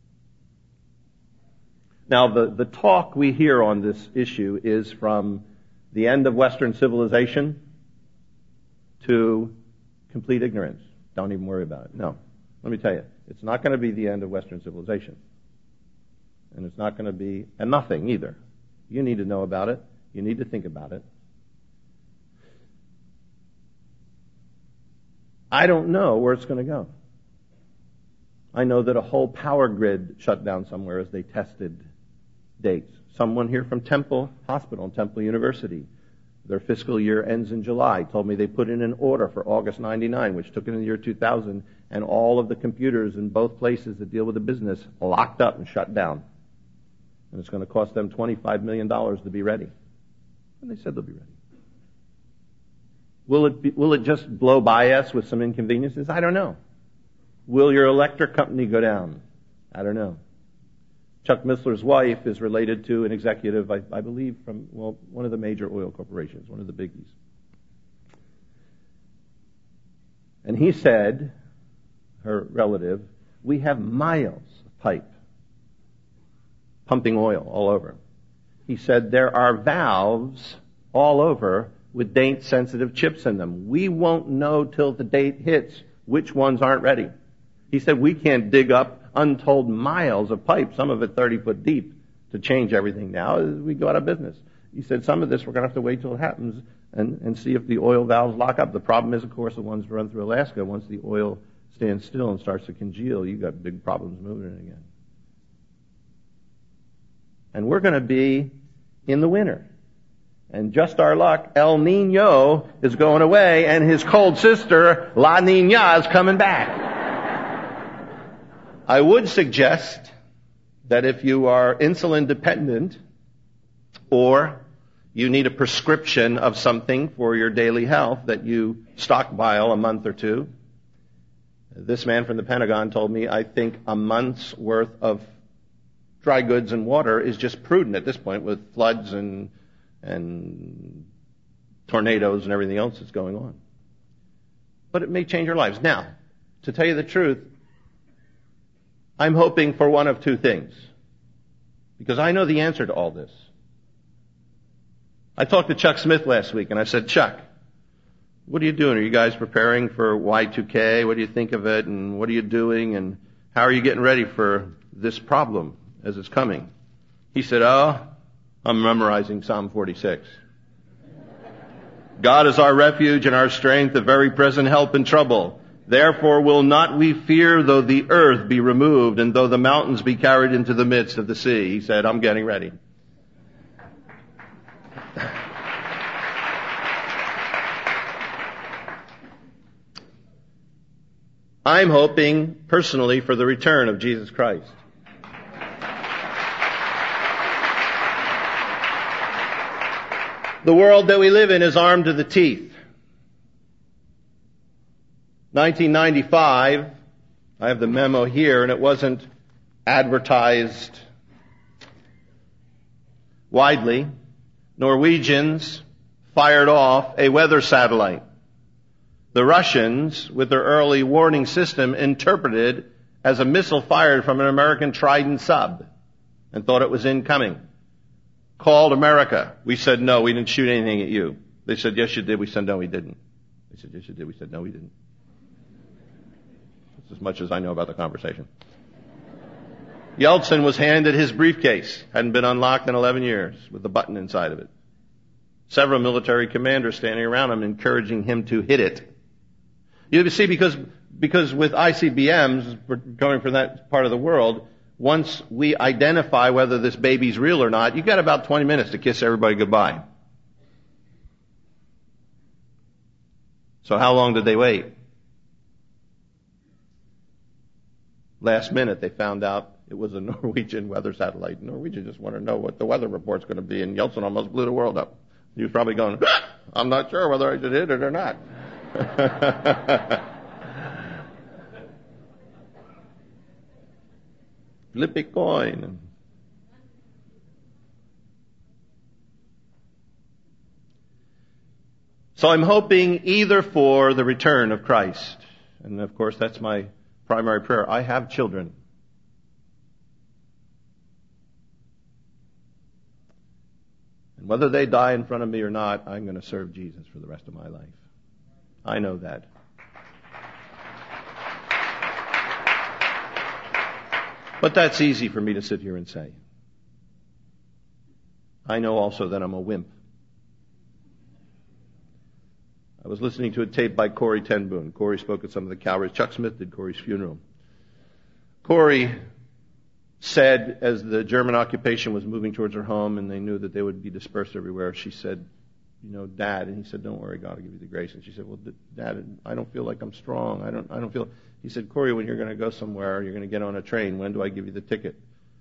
Now, the talk we hear on this issue is from the end of Western civilization to complete ignorance. Don't even worry about it. No. Let me tell you, it's not going to be the end of Western civilization. And it's not going to be a nothing either. You need to know about it. You need to think about it. I don't know where it's going to go. I know that a whole power grid shut down somewhere as they tested dates. Someone here from Temple Hospital and Temple University, their fiscal year ends in July, told me they put in an order for August 99, which took in the year 2000, and all of the computers in both places that deal with the business locked up and shut down. And it's going to cost them $25 million to be ready. And they said they'll be ready. Will it just blow by us with some inconveniences? I don't know. Will your electric company go down? I don't know. Chuck Missler's wife is related to an executive, I believe, from, one of the major oil corporations, one of the biggies. And he said, her relative, we have miles of pipe pumping oil all over. He said there are valves all over with date-sensitive chips in them. We won't know till the date hits which ones aren't ready. He said we can't dig up untold miles of pipe, some of it 30 foot deep, to change everything now. We go out of business. He said some of this we're going to have to wait till it happens and see if the oil valves lock up. The problem is, of course, the ones that run through Alaska, once the oil stands still and starts to congeal, you've got big problems moving it again. And we're going to be in the winter. And just our luck, El Nino is going away, and his cold sister, La Nina, is coming back. I would suggest that if you are insulin dependent, or you need a prescription of something for your daily health, that you stockpile a month or two. This man from the Pentagon told me, I think a month's worth of dry goods and water is just prudent at this point with floods and tornadoes and everything else that's going on. But it may change our lives. Now, to tell you the truth, I'm hoping for one of two things, because I know the answer to all this. I talked to Chuck Smith last week, and I said, Chuck, what are you doing? Are you guys preparing for Y2K? What do you think of it? And what are you doing? And how are you getting ready for this problem as it's coming? He said, I'm memorizing Psalm 46. God is our refuge and our strength, a very present help in trouble. Therefore will not we fear though the earth be removed and though the mountains be carried into the midst of the sea. He said, I'm getting ready. I'm hoping personally for the return of Jesus Christ. The world that we live in is armed to the teeth. 1995, I have the memo here, and it wasn't advertised widely. Norwegians fired off a weather satellite. The Russians, with their early warning system, interpreted as a missile fired from an American Trident sub and thought it was incoming. Called America. We said, no, we didn't shoot anything at you. They said, yes, you did. We said, no, we didn't. They said, yes, you did. We said, no, we didn't. That's as much as I know about the conversation. Yeltsin was handed his briefcase. Hadn't been unlocked in 11 years with a button inside of it. Several military commanders standing around him encouraging him to hit it. You see, because with ICBMs, going from that part of the world, once we identify whether this baby's real or not, you've got about 20 minutes to kiss everybody goodbye. So how long did they wait? Last minute, they found out it was a Norwegian weather satellite. Norwegian just wanted to know what the weather report's going to be, and Yeltsin almost blew the world up. He was probably going, I'm not sure whether I should hit it or not. Flip a coin. So I'm hoping either for the return of Christ, and of course that's my primary prayer. I have children. And whether they die in front of me or not, I'm going to serve Jesus for the rest of my life. I know that. But that's easy for me to sit here and say. I know also that I'm a wimp. I was listening to a tape by Corrie ten Boom. Corrie spoke at some of the Calvaries. Chuck Smith did Corrie's funeral. Corrie said, as the German occupation was moving towards her home and they knew that they would be dispersed everywhere, she said, Dad, and he said, don't worry, God will give you the grace. And she said, well, Dad, I don't feel like I'm strong. I don't feel. He said, Corrie, when you're going to go somewhere, you're going to get on a train, when do I give you the ticket?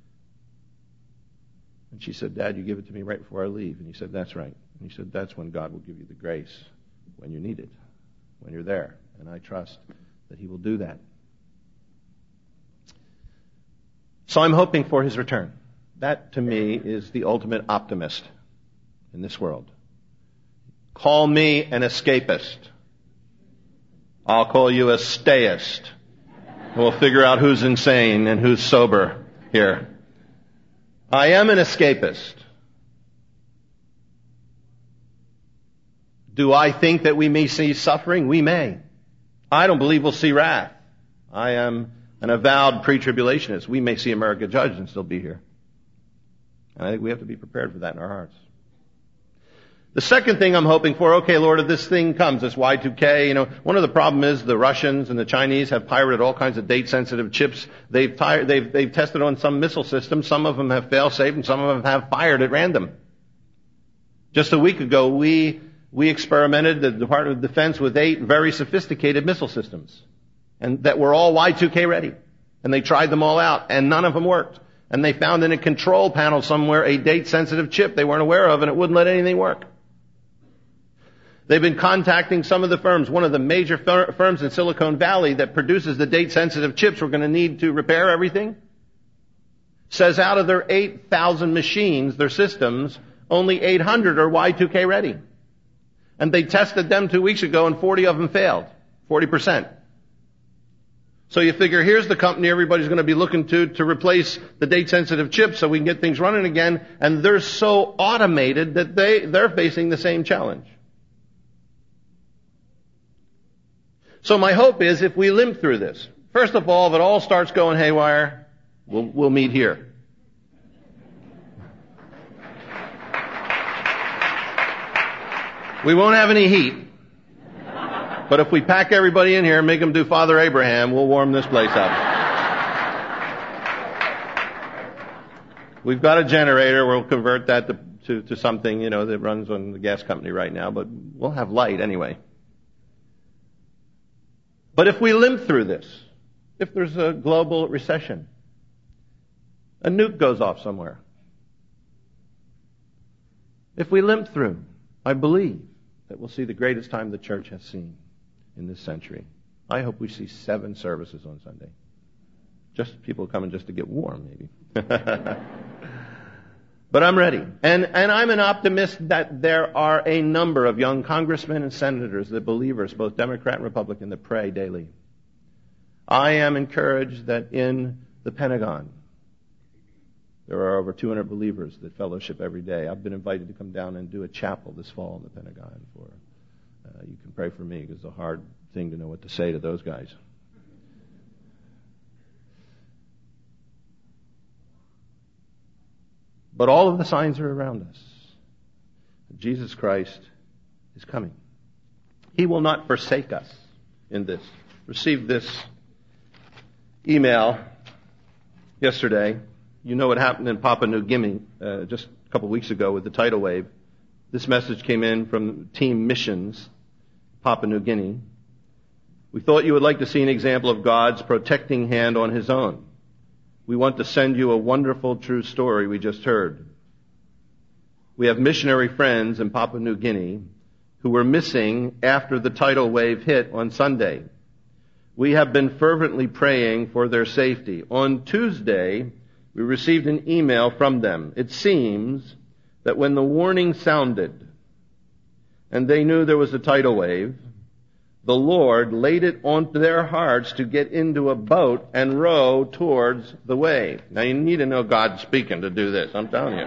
And she said, Dad, you give it to me right before I leave. And he said, that's right. And he said, that's when God will give you the grace, when you need it, when you're there. And I trust that he will do that. So I'm hoping for his return. That, to me, is the ultimate optimist in this world. Call me an escapist. I'll call you a stayist. And we'll figure out who's insane and who's sober here. I am an escapist. Do I think that we may see suffering? We may. I don't believe we'll see wrath. I am an avowed pre-tribulationist. We may see America judged and still be here. And I think we have to be prepared for that in our hearts. The second thing I'm hoping for, okay, Lord, if this thing comes, this Y2K, one of the problems is the Russians and the Chinese have pirated all kinds of date-sensitive chips. They've tested on some missile systems. Some of them have fail-safe and some of them have fired at random. Just a week ago, we experimented, the Department of Defense, with 8 very sophisticated missile systems, and that were all Y2K ready. And they tried them all out, and none of them worked. And they found in a control panel somewhere a date-sensitive chip they weren't aware of, and it wouldn't let anything work. They've been contacting some of the firms. One of the major firms in Silicon Valley that produces the date-sensitive chips we're going to need to repair everything says out of their 8,000 machines, their systems, only 800 are Y2K ready. And they tested them 2 weeks ago and 40 of them failed. 40%. So you figure here's the company everybody's going to be looking to replace the date-sensitive chips so we can get things running again. And they're so automated that they're facing the same challenge. So my hope is if we limp through this, first of all, if it all starts going haywire, we'll meet here. We won't have any heat. But if we pack everybody in here and make them do Father Abraham, we'll warm this place up. We've got a generator. We'll convert that to something, that runs on the gas company right now, but we'll have light anyway. But if we limp through this, if there's a global recession, a nuke goes off somewhere, if we limp through, I believe that we'll see the greatest time the church has seen in this century. I hope we see 7 services on Sunday. Just people coming just to get warm, maybe. But I'm ready. And I'm an optimist that there are a number of young congressmen and senators, the believers, both Democrat and Republican, that pray daily. I am encouraged that in the Pentagon, there are over 200 believers that fellowship every day. I've been invited to come down and do a chapel this fall in the Pentagon. You can pray for me, because it's a hard thing to know what to say to those guys. But all of the signs are around us. Jesus Christ is coming. He will not forsake us in this. Received this email yesterday. You know what happened in Papua New Guinea just a couple of weeks ago with the tidal wave. This message came in from Team Missions, Papua New Guinea. We thought you would like to see an example of God's protecting hand on His own. We want to send you a wonderful true story we just heard. We have missionary friends in Papua New Guinea who were missing after the tidal wave hit on Sunday. We have been fervently praying for their safety. On Tuesday, we received an email from them. It seems that when the warning sounded and they knew there was a tidal wave, the Lord laid it onto their hearts to get into a boat and row towards the wave. Now you need to know God's speaking to do this, I'm telling you.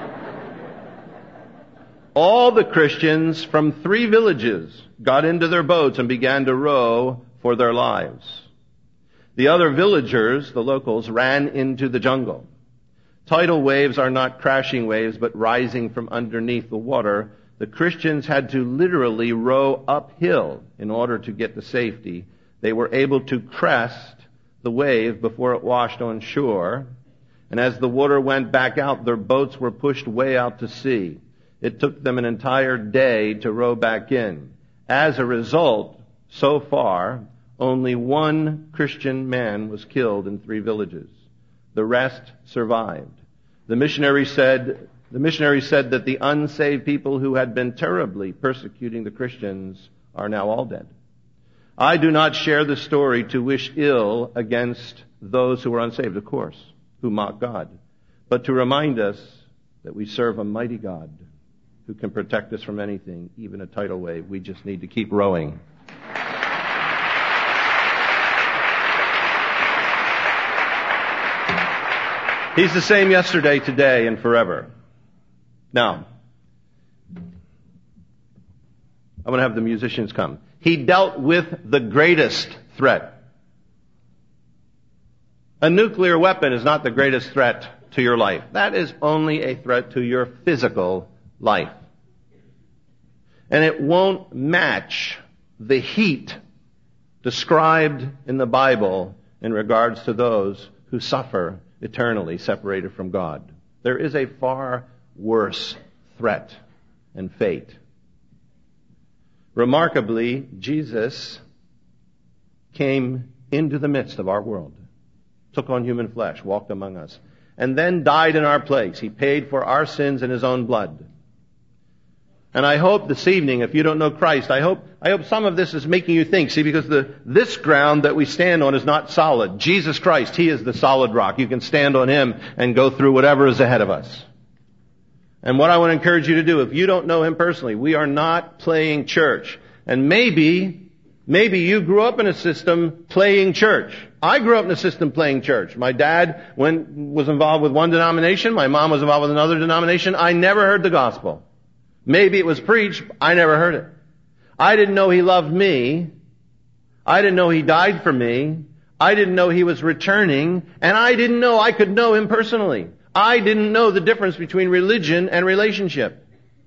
All the Christians from 3 villages got into their boats and began to row for their lives. The other villagers, the locals, ran into the jungle. Tidal waves are not crashing waves, but rising from underneath the water. The Christians had to literally row uphill in order to get to safety. They were able to crest the wave before it washed on shore. And as the water went back out, their boats were pushed way out to sea. It took them an entire day to row back in. As a result, so far, only 1 Christian man was killed in 3 villages. The rest survived. The missionary said that the unsaved people who had been terribly persecuting the Christians are now all dead. I do not share the story to wish ill against those who are unsaved, of course, who mock God, but to remind us that we serve a mighty God who can protect us from anything, even a tidal wave. We just need to keep rowing. He's the same yesterday, today, and forever. Now, I'm going to have the musicians come. He dealt with the greatest threat. A nuclear weapon is not the greatest threat to your life. That is only a threat to your physical life. And it won't match the heat described in the Bible in regards to those who suffer eternally separated from God. There is a far worse threat and fate. Remarkably, Jesus came into the midst of our world, took on human flesh, walked among us, and then died in our place. He paid for our sins in His own blood. And I hope this evening, if you don't know Christ, I hope some of this is making you think. See, because this ground that we stand on is not solid. Jesus Christ, He is the solid rock. You can stand on Him and go through whatever is ahead of us. And what I want to encourage you to do, if you don't know Him personally, we are not playing church. And maybe you grew up in a system playing church. I grew up in a system playing church. My dad was involved with one denomination. My mom was involved with another denomination. I never heard the gospel. Maybe it was preached. I never heard it. I didn't know He loved me. I didn't know He died for me. I didn't know He was returning. And I didn't know I could know Him personally. I didn't know the difference between religion and relationship.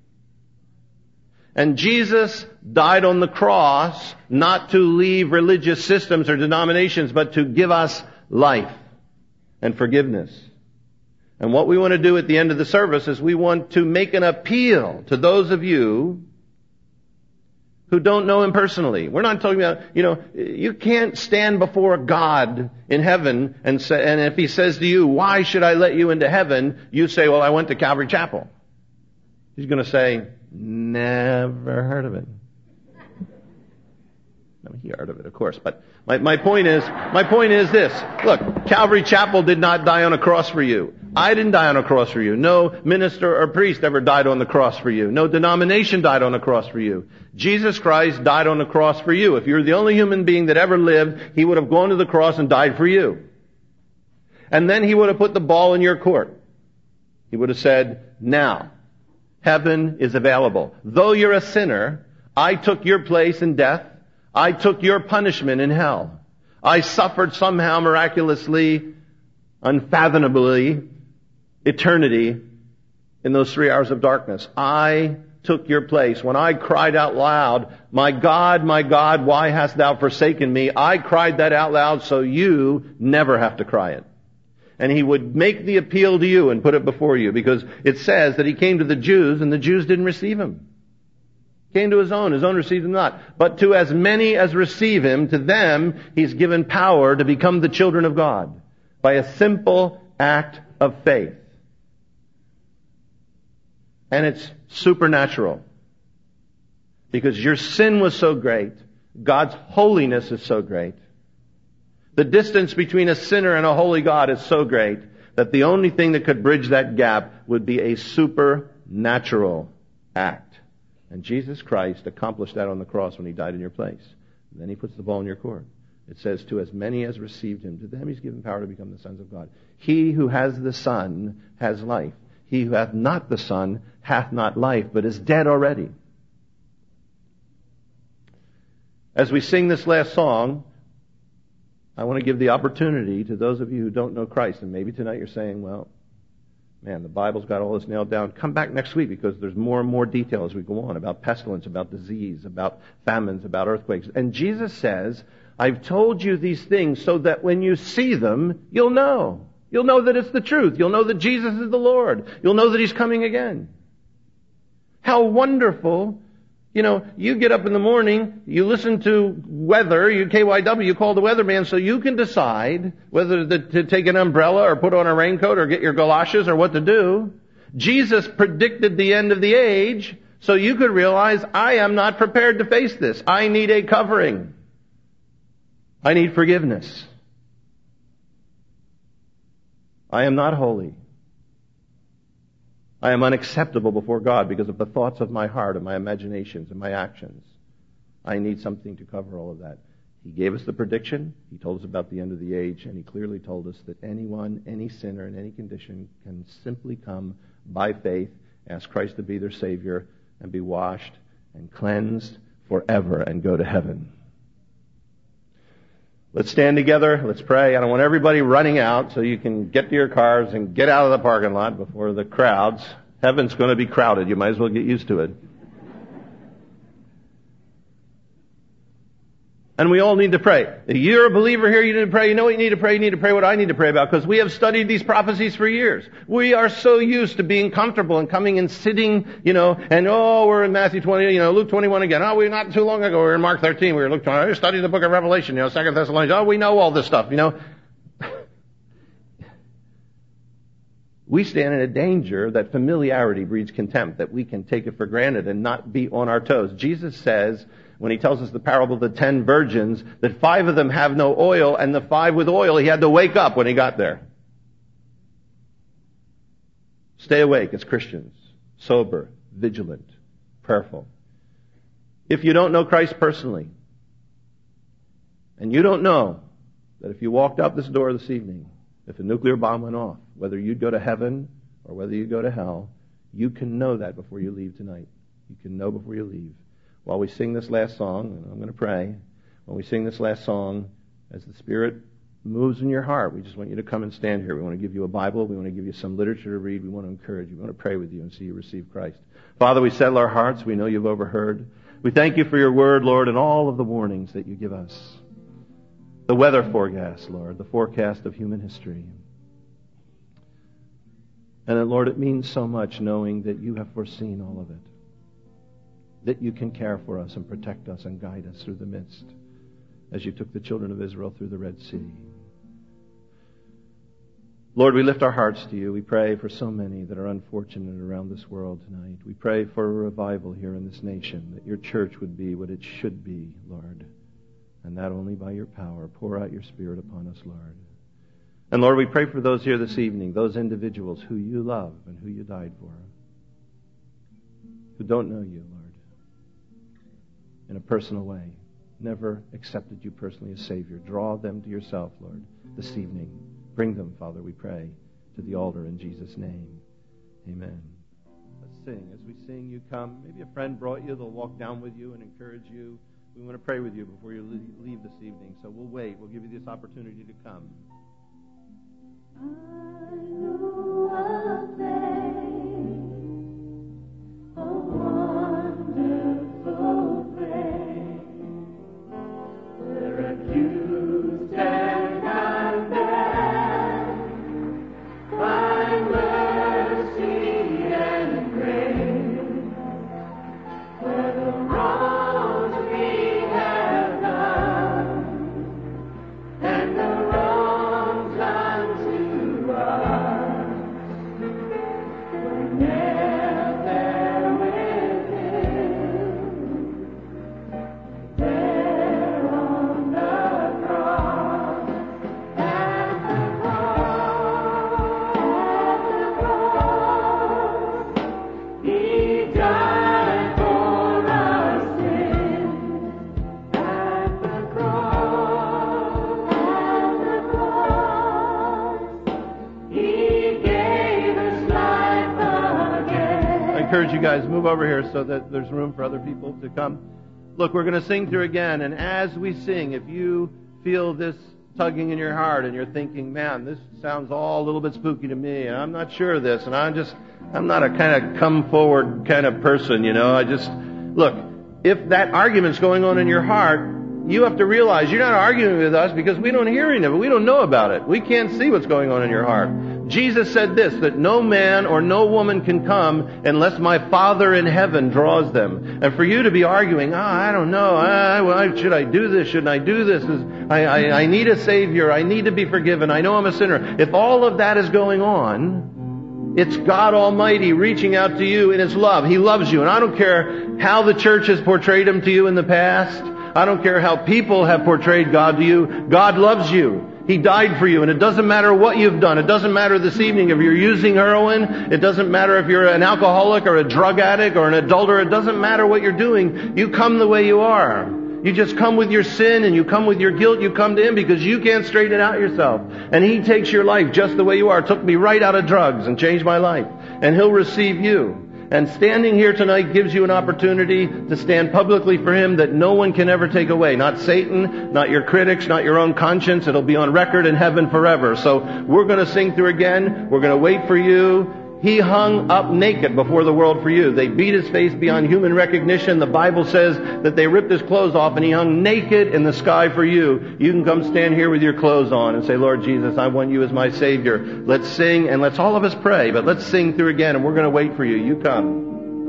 And Jesus died on the cross not to leave religious systems or denominations, but to give us life and forgiveness. And what we want to do at the end of the service is we want to make an appeal to those of you who don't know Him personally. We're not talking about, you can't stand before God in heaven and if He says to you, why should I let you into heaven? You say, well, I went to Calvary Chapel. He's going to say, never heard of it. I mean, he heard of it, of course. But my point is this. Look, Calvary Chapel did not die on a cross for you. I didn't die on a cross for you. No minister or priest ever died on the cross for you. No denomination died on the cross for you. Jesus Christ died on the cross for you. If you're the only human being that ever lived, he would have gone to the cross and died for you. And then he would have put the ball in your court. He would have said, now, heaven is available. Though you're a sinner, I took your place in death. I took your punishment in hell. I suffered somehow miraculously, unfathomably, eternity in those 3 hours of darkness. I took your place. When I cried out loud, my God, why hast thou forsaken me? I cried that out loud so you never have to cry it. And he would make the appeal to you and put it before you, because it says that he came to the Jews and the Jews didn't receive him. Came to his own received him not. But to as many as receive him, to them he's given power to become the children of God by a simple act of faith. And it's supernatural. Because your sin was so great, God's holiness is so great. The distance between a sinner and a holy God is so great that the only thing that could bridge that gap would be a supernatural act. And Jesus Christ accomplished that on the cross when he died in your place. And then he puts the ball in your court. It says, to as many as received him, to them he's given power to become the sons of God. He who has the Son has life. He who hath not the Son hath not life, but is dead already. As we sing this last song, I want to give the opportunity to those of you who don't know Christ. And maybe tonight you're saying, well, man, the Bible's got all this nailed down. Come back next week, because there's more and more detail as we go on about pestilence, about disease, about famines, about earthquakes. And Jesus says, I've told you these things so that when you see them, you'll know. You'll know that it's the truth. You'll know that Jesus is the Lord. You'll know that he's coming again. How wonderful. You get up in the morning, you listen to weather, you KYW, you call the weatherman so you can decide whether to take an umbrella or put on a raincoat or get your galoshes or what to do. Jesus predicted the end of the age so you could realize, I am not prepared to face this. I need a covering. I need forgiveness. I am not holy. I am unacceptable before God because of the thoughts of my heart and my imaginations and my actions. I need something to cover all of that. He gave us the prediction. He told us about the end of the age, and he clearly told us that anyone, any sinner in any condition can simply come by faith, ask Christ to be their Savior, and be washed and cleansed forever and go to heaven. Let's stand together. Let's pray. I don't want everybody running out so you can get to your cars and get out of the parking lot before the crowds. Heaven's going to be crowded. You might as well get used to it. And we all need to pray. If you're a believer here, you need to pray. You know what you need to pray? You need to pray what I need to pray about, because we have studied these prophecies for years. We are so used to being comfortable and coming and sitting, and we're in Matthew 20, Luke 21 again. We're not too long ago, we were in Mark 13, we were Luke 20, we studied the book of Revelation, 2 Thessalonians. We know all this stuff, We stand in a danger that familiarity breeds contempt, that we can take it for granted and not be on our toes. Jesus says, when he tells us the parable of the 10 virgins, that 5 of them have no oil, and the 5 with oil, he had to wake up when he got there. Stay awake as Christians, sober, vigilant, prayerful. If you don't know Christ personally, and you don't know that if you walked out this door this evening, if a nuclear bomb went off, whether you'd go to heaven or whether you'd go to hell, you can know that before you leave tonight. You can know before you leave. While we sing this last song, and I'm going to pray, when we sing this last song, as the Spirit moves in your heart, we just want you to come and stand here. We want to give you a Bible. We want to give you some literature to read. We want to encourage you. We want to pray with you and see you receive Christ. Father, we settle our hearts. We know you've overheard. We thank you for your word, Lord, and all of the warnings that you give us. The weather forecast, Lord, the forecast of human history. And that, Lord, it means so much knowing that you have foreseen all of it. That you can care for us and protect us and guide us through the midst, as you took the children of Israel through the Red Sea. Lord, we lift our hearts to you. We pray for so many that are unfortunate around this world tonight. We pray for a revival here in this nation, that your church would be what it should be, Lord. and that only by your power. Pour out your Spirit upon us, Lord. And Lord, we pray for those here this evening, those individuals who you love and who you died for, who don't know you, Lord, in a personal way, never accepted you personally as Savior. Draw them to yourself, Lord, this evening. Bring them, Father, we pray, to the altar in Jesus' name. Amen. Let's sing. As we sing, you come. Maybe a friend brought you. They'll walk down with you and encourage you. We want to pray with you before you leave this evening. So we'll wait. We'll give you this opportunity to come. I know a place, a wonderful place, where accused and condemned find mercy and grace, where the wrongs we have done and the wrongs unto us were nailed there with Him, there on the cross, at the cross, He died for our sins. At the cross, He gave us life again. I encourage you guys, move over here so that there's room for other people to come. Look, we're going to sing through again, and as we sing, if you feel this tugging in your heart and you're thinking, man, this sounds all a little bit spooky to me, and I'm not sure of this, and I'm not a kind of come forward kind of person, look, if that argument's going on in your heart, you have to realize you're not arguing with us because we don't hear any of it. We don't know about it. We can't see what's going on in your heart. Jesus said this, that no man or no woman can come unless my Father in heaven draws them. And for you to be arguing, I don't know, should I do this? Shouldn't I do this? I need a Savior. I need to be forgiven. I know I'm a sinner. If all of that is going on, it's God Almighty reaching out to you in His love. He loves you. And I don't care how the church has portrayed Him to you in the past. I don't care how people have portrayed God to you. God loves you. He died for you, and it doesn't matter what you've done. It doesn't matter this evening if you're using heroin. It doesn't matter if you're an alcoholic or a drug addict or an adulterer. It doesn't matter what you're doing. You come the way you are. You just come with your sin and you come with your guilt. You come to Him because you can't straighten it out yourself. And He takes your life just the way you are. It took me right out of drugs and changed my life. And He'll receive you. And standing here tonight gives you an opportunity to stand publicly for Him that no one can ever take away. Not Satan, not your critics, not your own conscience. It'll be on record in heaven forever. So we're going to sing through again. We're going to wait for you. He hung up naked before the world for you. They beat His face beyond human recognition. The Bible says that they ripped His clothes off and He hung naked in the sky for you. You can come stand here with your clothes on and say, Lord Jesus, I want You as my Savior. Let's sing and let's all of us pray, but let's sing through again and we're going to wait for you. You come.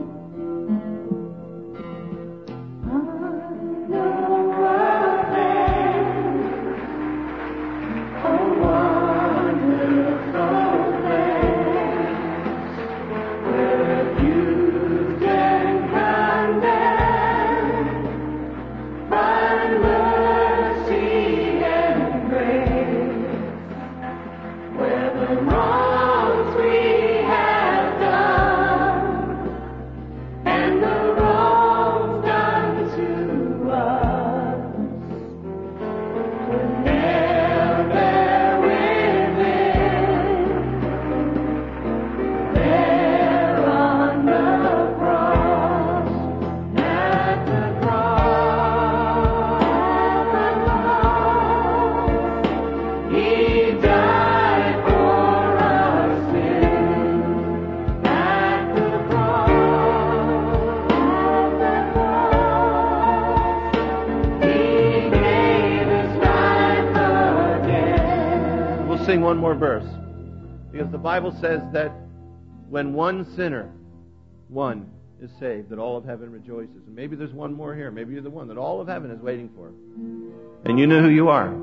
One more verse, because the Bible says that when one sinner, one is saved, that all of heaven rejoices. And maybe there's one more here. Maybe you're the one that all of heaven is waiting for. And you know who you are.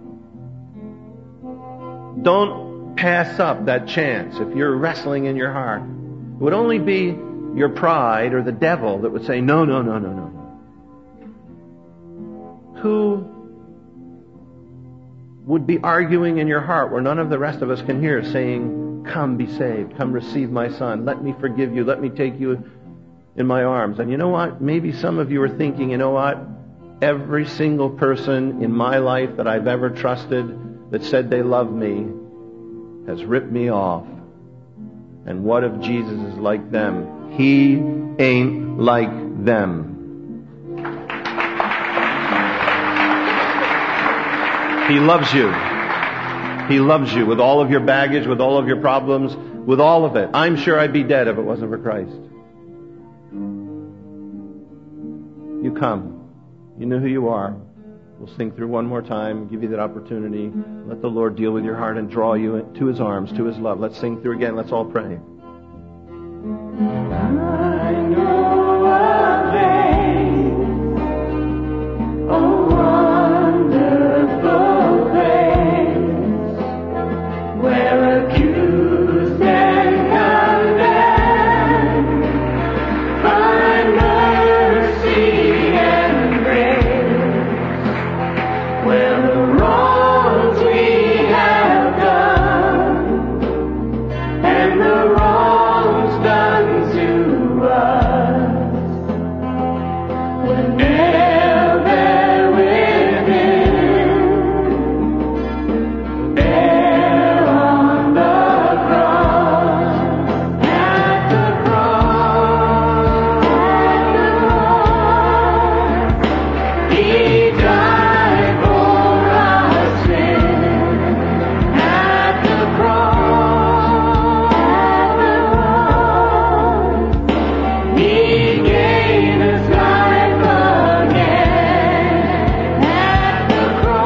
Don't pass up that chance if you're wrestling in your heart. It would only be your pride or the devil that would say, no. Who would be arguing in your heart where none of the rest of us can hear, saying, come, be saved. Come, receive my son. Let me forgive you. Let me take you in my arms. And you know what? Maybe some of you are thinking, you know what? Every single person in my life that I've ever trusted that said they love me has ripped me off. And what if Jesus is like them? He ain't like them. He loves you. He loves you with all of your baggage, with all of your problems, with all of it. I'm sure I'd be dead if it wasn't for Christ. You come. You know who you are. We'll sing through one more time, give you that opportunity. Let the Lord deal with your heart and draw you to His arms, to His love. Let's sing through again. Let's all pray. I know a place, a wonderful place, where accused and condemned find mercy and grace, where the wrongs we have done and the wrongs done to us were nailed there within, there on the cross, at the cross, He died for our sin. At the cross, He gave His life again. At the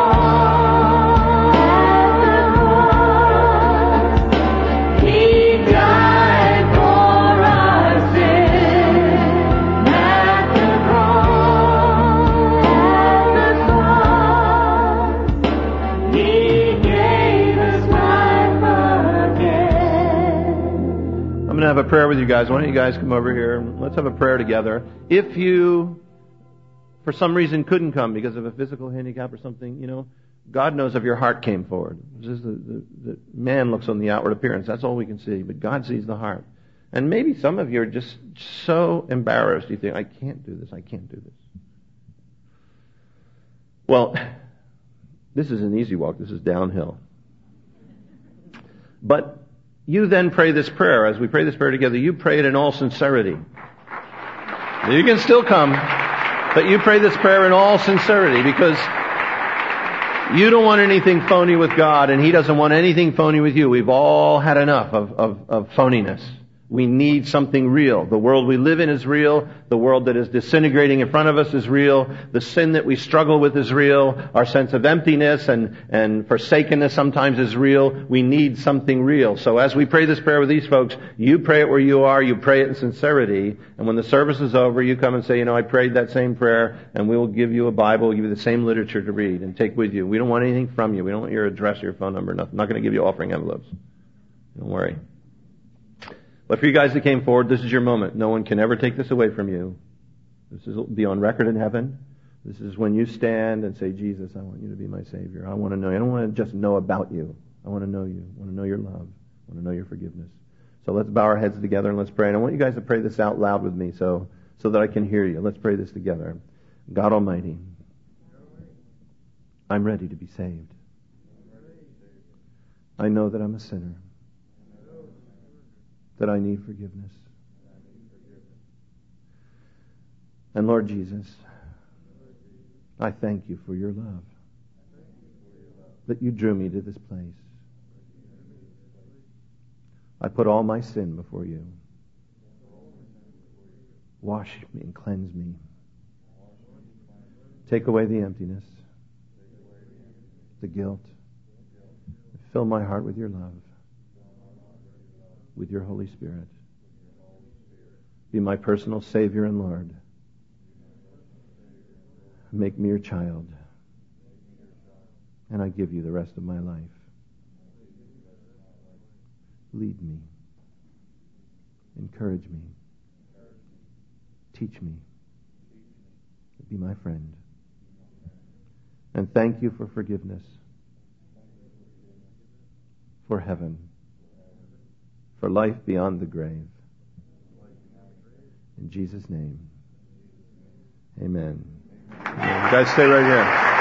cross, He died for our sin. At the cross, He gave His life again. I'm going to have a prayer with you guys. Why don't you guys come over here and let's have a prayer together. If you, for some reason, couldn't come because of a physical handicap or something, you know, God knows if your heart came forward. Just the man looks on the outward appearance. That's all we can see. But God sees the heart. And maybe some of you are just so embarrassed. You think, I can't do this. I can't do this. Well, this is an easy walk. This is downhill. But you then pray this prayer. As we pray this prayer together, you pray it in all sincerity. You can still come, but you pray this prayer in all sincerity because you don't want anything phony with God and He doesn't want anything phony with you. We've all had enough of phoniness. We need something real. The world we live in is real. The world that is disintegrating in front of us is real. The sin that we struggle with is real. Our sense of emptiness and forsakenness sometimes is real. We need something real. So as we pray this prayer with these folks, you pray it where you are. You pray it in sincerity. And when the service is over, you come and say, you know, I prayed that same prayer, and we will give you a Bible. We'll give you the same literature to read and take with you. We don't want anything from you. We don't want your address or your phone number. Nothing. I'm not going to give you offering envelopes. Don't worry. But for you guys that came forward, this is your moment. No one can ever take this away from you. This will be on record in heaven. This is when you stand and say, Jesus, I want you to be my Savior. I want to know you. I don't want to just know about you. I want to know you. I want to know your love. I want to know your forgiveness. So let's bow our heads together and let's pray. And I want you guys to pray this out loud with me so that I can hear you. Let's pray this together. God Almighty, I'm ready to be saved. I know that I'm a sinner, that I need forgiveness. And Lord Jesus, I thank you for your love, that you drew me to this place. I put all my sin before you. Wash me and cleanse me. Take away the emptiness, the guilt. Fill my heart with your love, with your Holy Spirit. Be my personal Savior and Lord. Make me your child. And I give you the rest of my life. Lead me. Encourage me. Teach me. Be my friend. And thank you for forgiveness. for heaven, for life beyond the grave. In Jesus' name, amen. You guys stay right here.